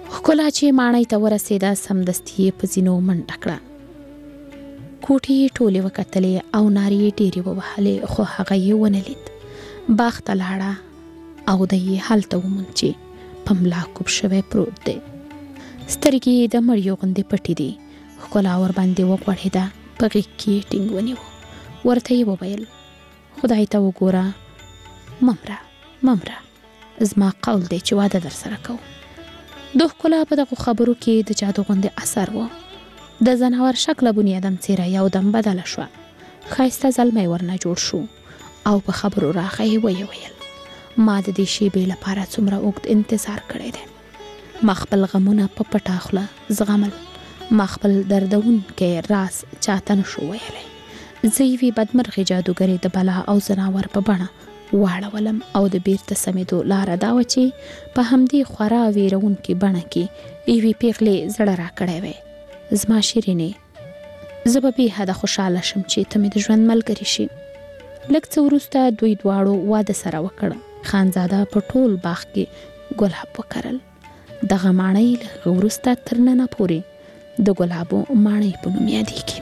ښکلا چې ماڼۍ ته ورسېده سمدستي په زینو منډه کړه. کوټې ټولې وکتلې او نارې ډېرې ووهلې خو هغه یې ونه لید. باغ ته لاړه او د یې هلته وموند چې په ملا کوب شوی پروت دی. سترګې یې د مړیو غوندې پټې دي. ښکلا ورباندې وغوړېده، په غېږ کې یې ټینګ ونیو. ورته یې وویل خدای ته وګوره ممره زما قول دی چې واده در سره کوم. د ښکلا په دغو خبرو کې د جادو غوندې اثر و. د ځناور شکله بنیادم څیره یو دم بدله شوه. ښایسته زلمی ورنه جوړ شو او په خبرو راغی. ویې ویل ما د دې شیبې لپاره څومره اوږد انتظار کړی دی. ما خپل غمونه په پټه خوله زغمل. ما خپل دردونکی راز چاته نشو ویلی. زه یوې بدمرغې جادوګرې د بلا او ځناور په بڼه واړولم او د بیرته سمېدو لاره دا وه چې په همدې خورا ویرونکې بڼه کې یوې پیغلې زړه راکړی وی. زما شیرینې، زه به بې حده خوشحاله شم چې ته مې د ژوند ملګرې شي. لږ څه وروسته دوی دواړو واده سره وکړ. خانزاده په ټول باغ کې ګلاب وکرل. دغه ماڼۍ له هغه وروسته تر ننه پورې د ګلابو ماڼۍ په نوم یادېږي.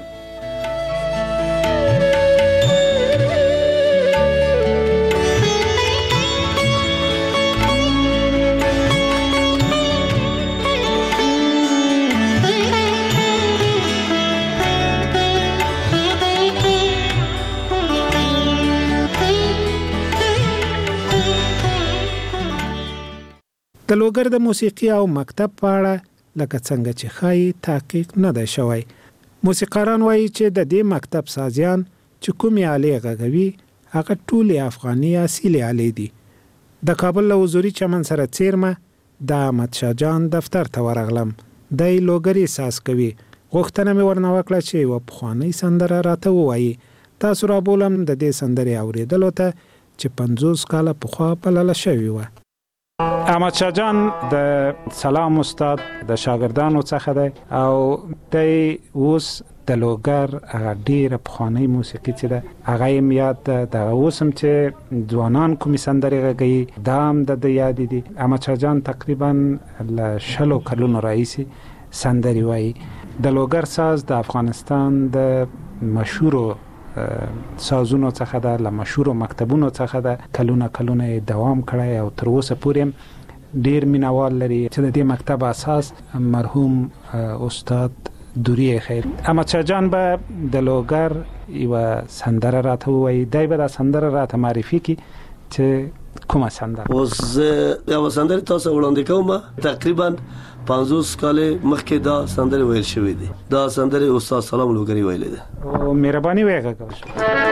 د لوګر د موسیقي او مکتب په اړه لکه څنګه چې ښایي تحقیق نه دی شوی. موسیقاران وایي چې د دې مکتب سازیان چې کومې آلې غږوي هغه ټولې افغاني اصیلې آلې دي. د کابل له حضوري چمن سره څیرمه د احمد شاه جان دفتر ته ورغلم. دی لوګري ساز کوي. غوښتنه مې ورنه وکړه چې یوه پخوانۍ سندره راته ووایي. تاسو رابولم د دې سندرې اورېدلو ته چې 50 کاله پخوا بلله شوې وه. احمد شاه جان د سلام استاد د شاګردانو څخه دی او دی اوس د لوګر هغه ډیره پخوانۍ موسیقي چې ده هغه یې یاد ده. دغه اوس هم چې ځوانان کومې سندرې غږوي دا هم د یاد دي. احمد شاه جان تقریبا له 60 کلونو راهیسې سندرې وایي. د لوګر ساز د افغانستان د مشهورو سازونو څخه ده، له مشهورو مکتبونو څخه ده. کلونه دوام کړی او تر اوسه پورې ډیر مینوال لري. چې د دې مکتب اساس مرحوم استاد دوری خیر. احمد شاه جان به د لوګر یو سندره راته وایي. دی به دا سندره راته معرفي کړي چې کومه سندره. اوس یو سندره تاسو وړاندې کوم. تقریبا 50 کال مخکې دا سندره ویل شوې دي. دا سندره استاد سلام لوګری ویلې ده. او مهرباني وکړه.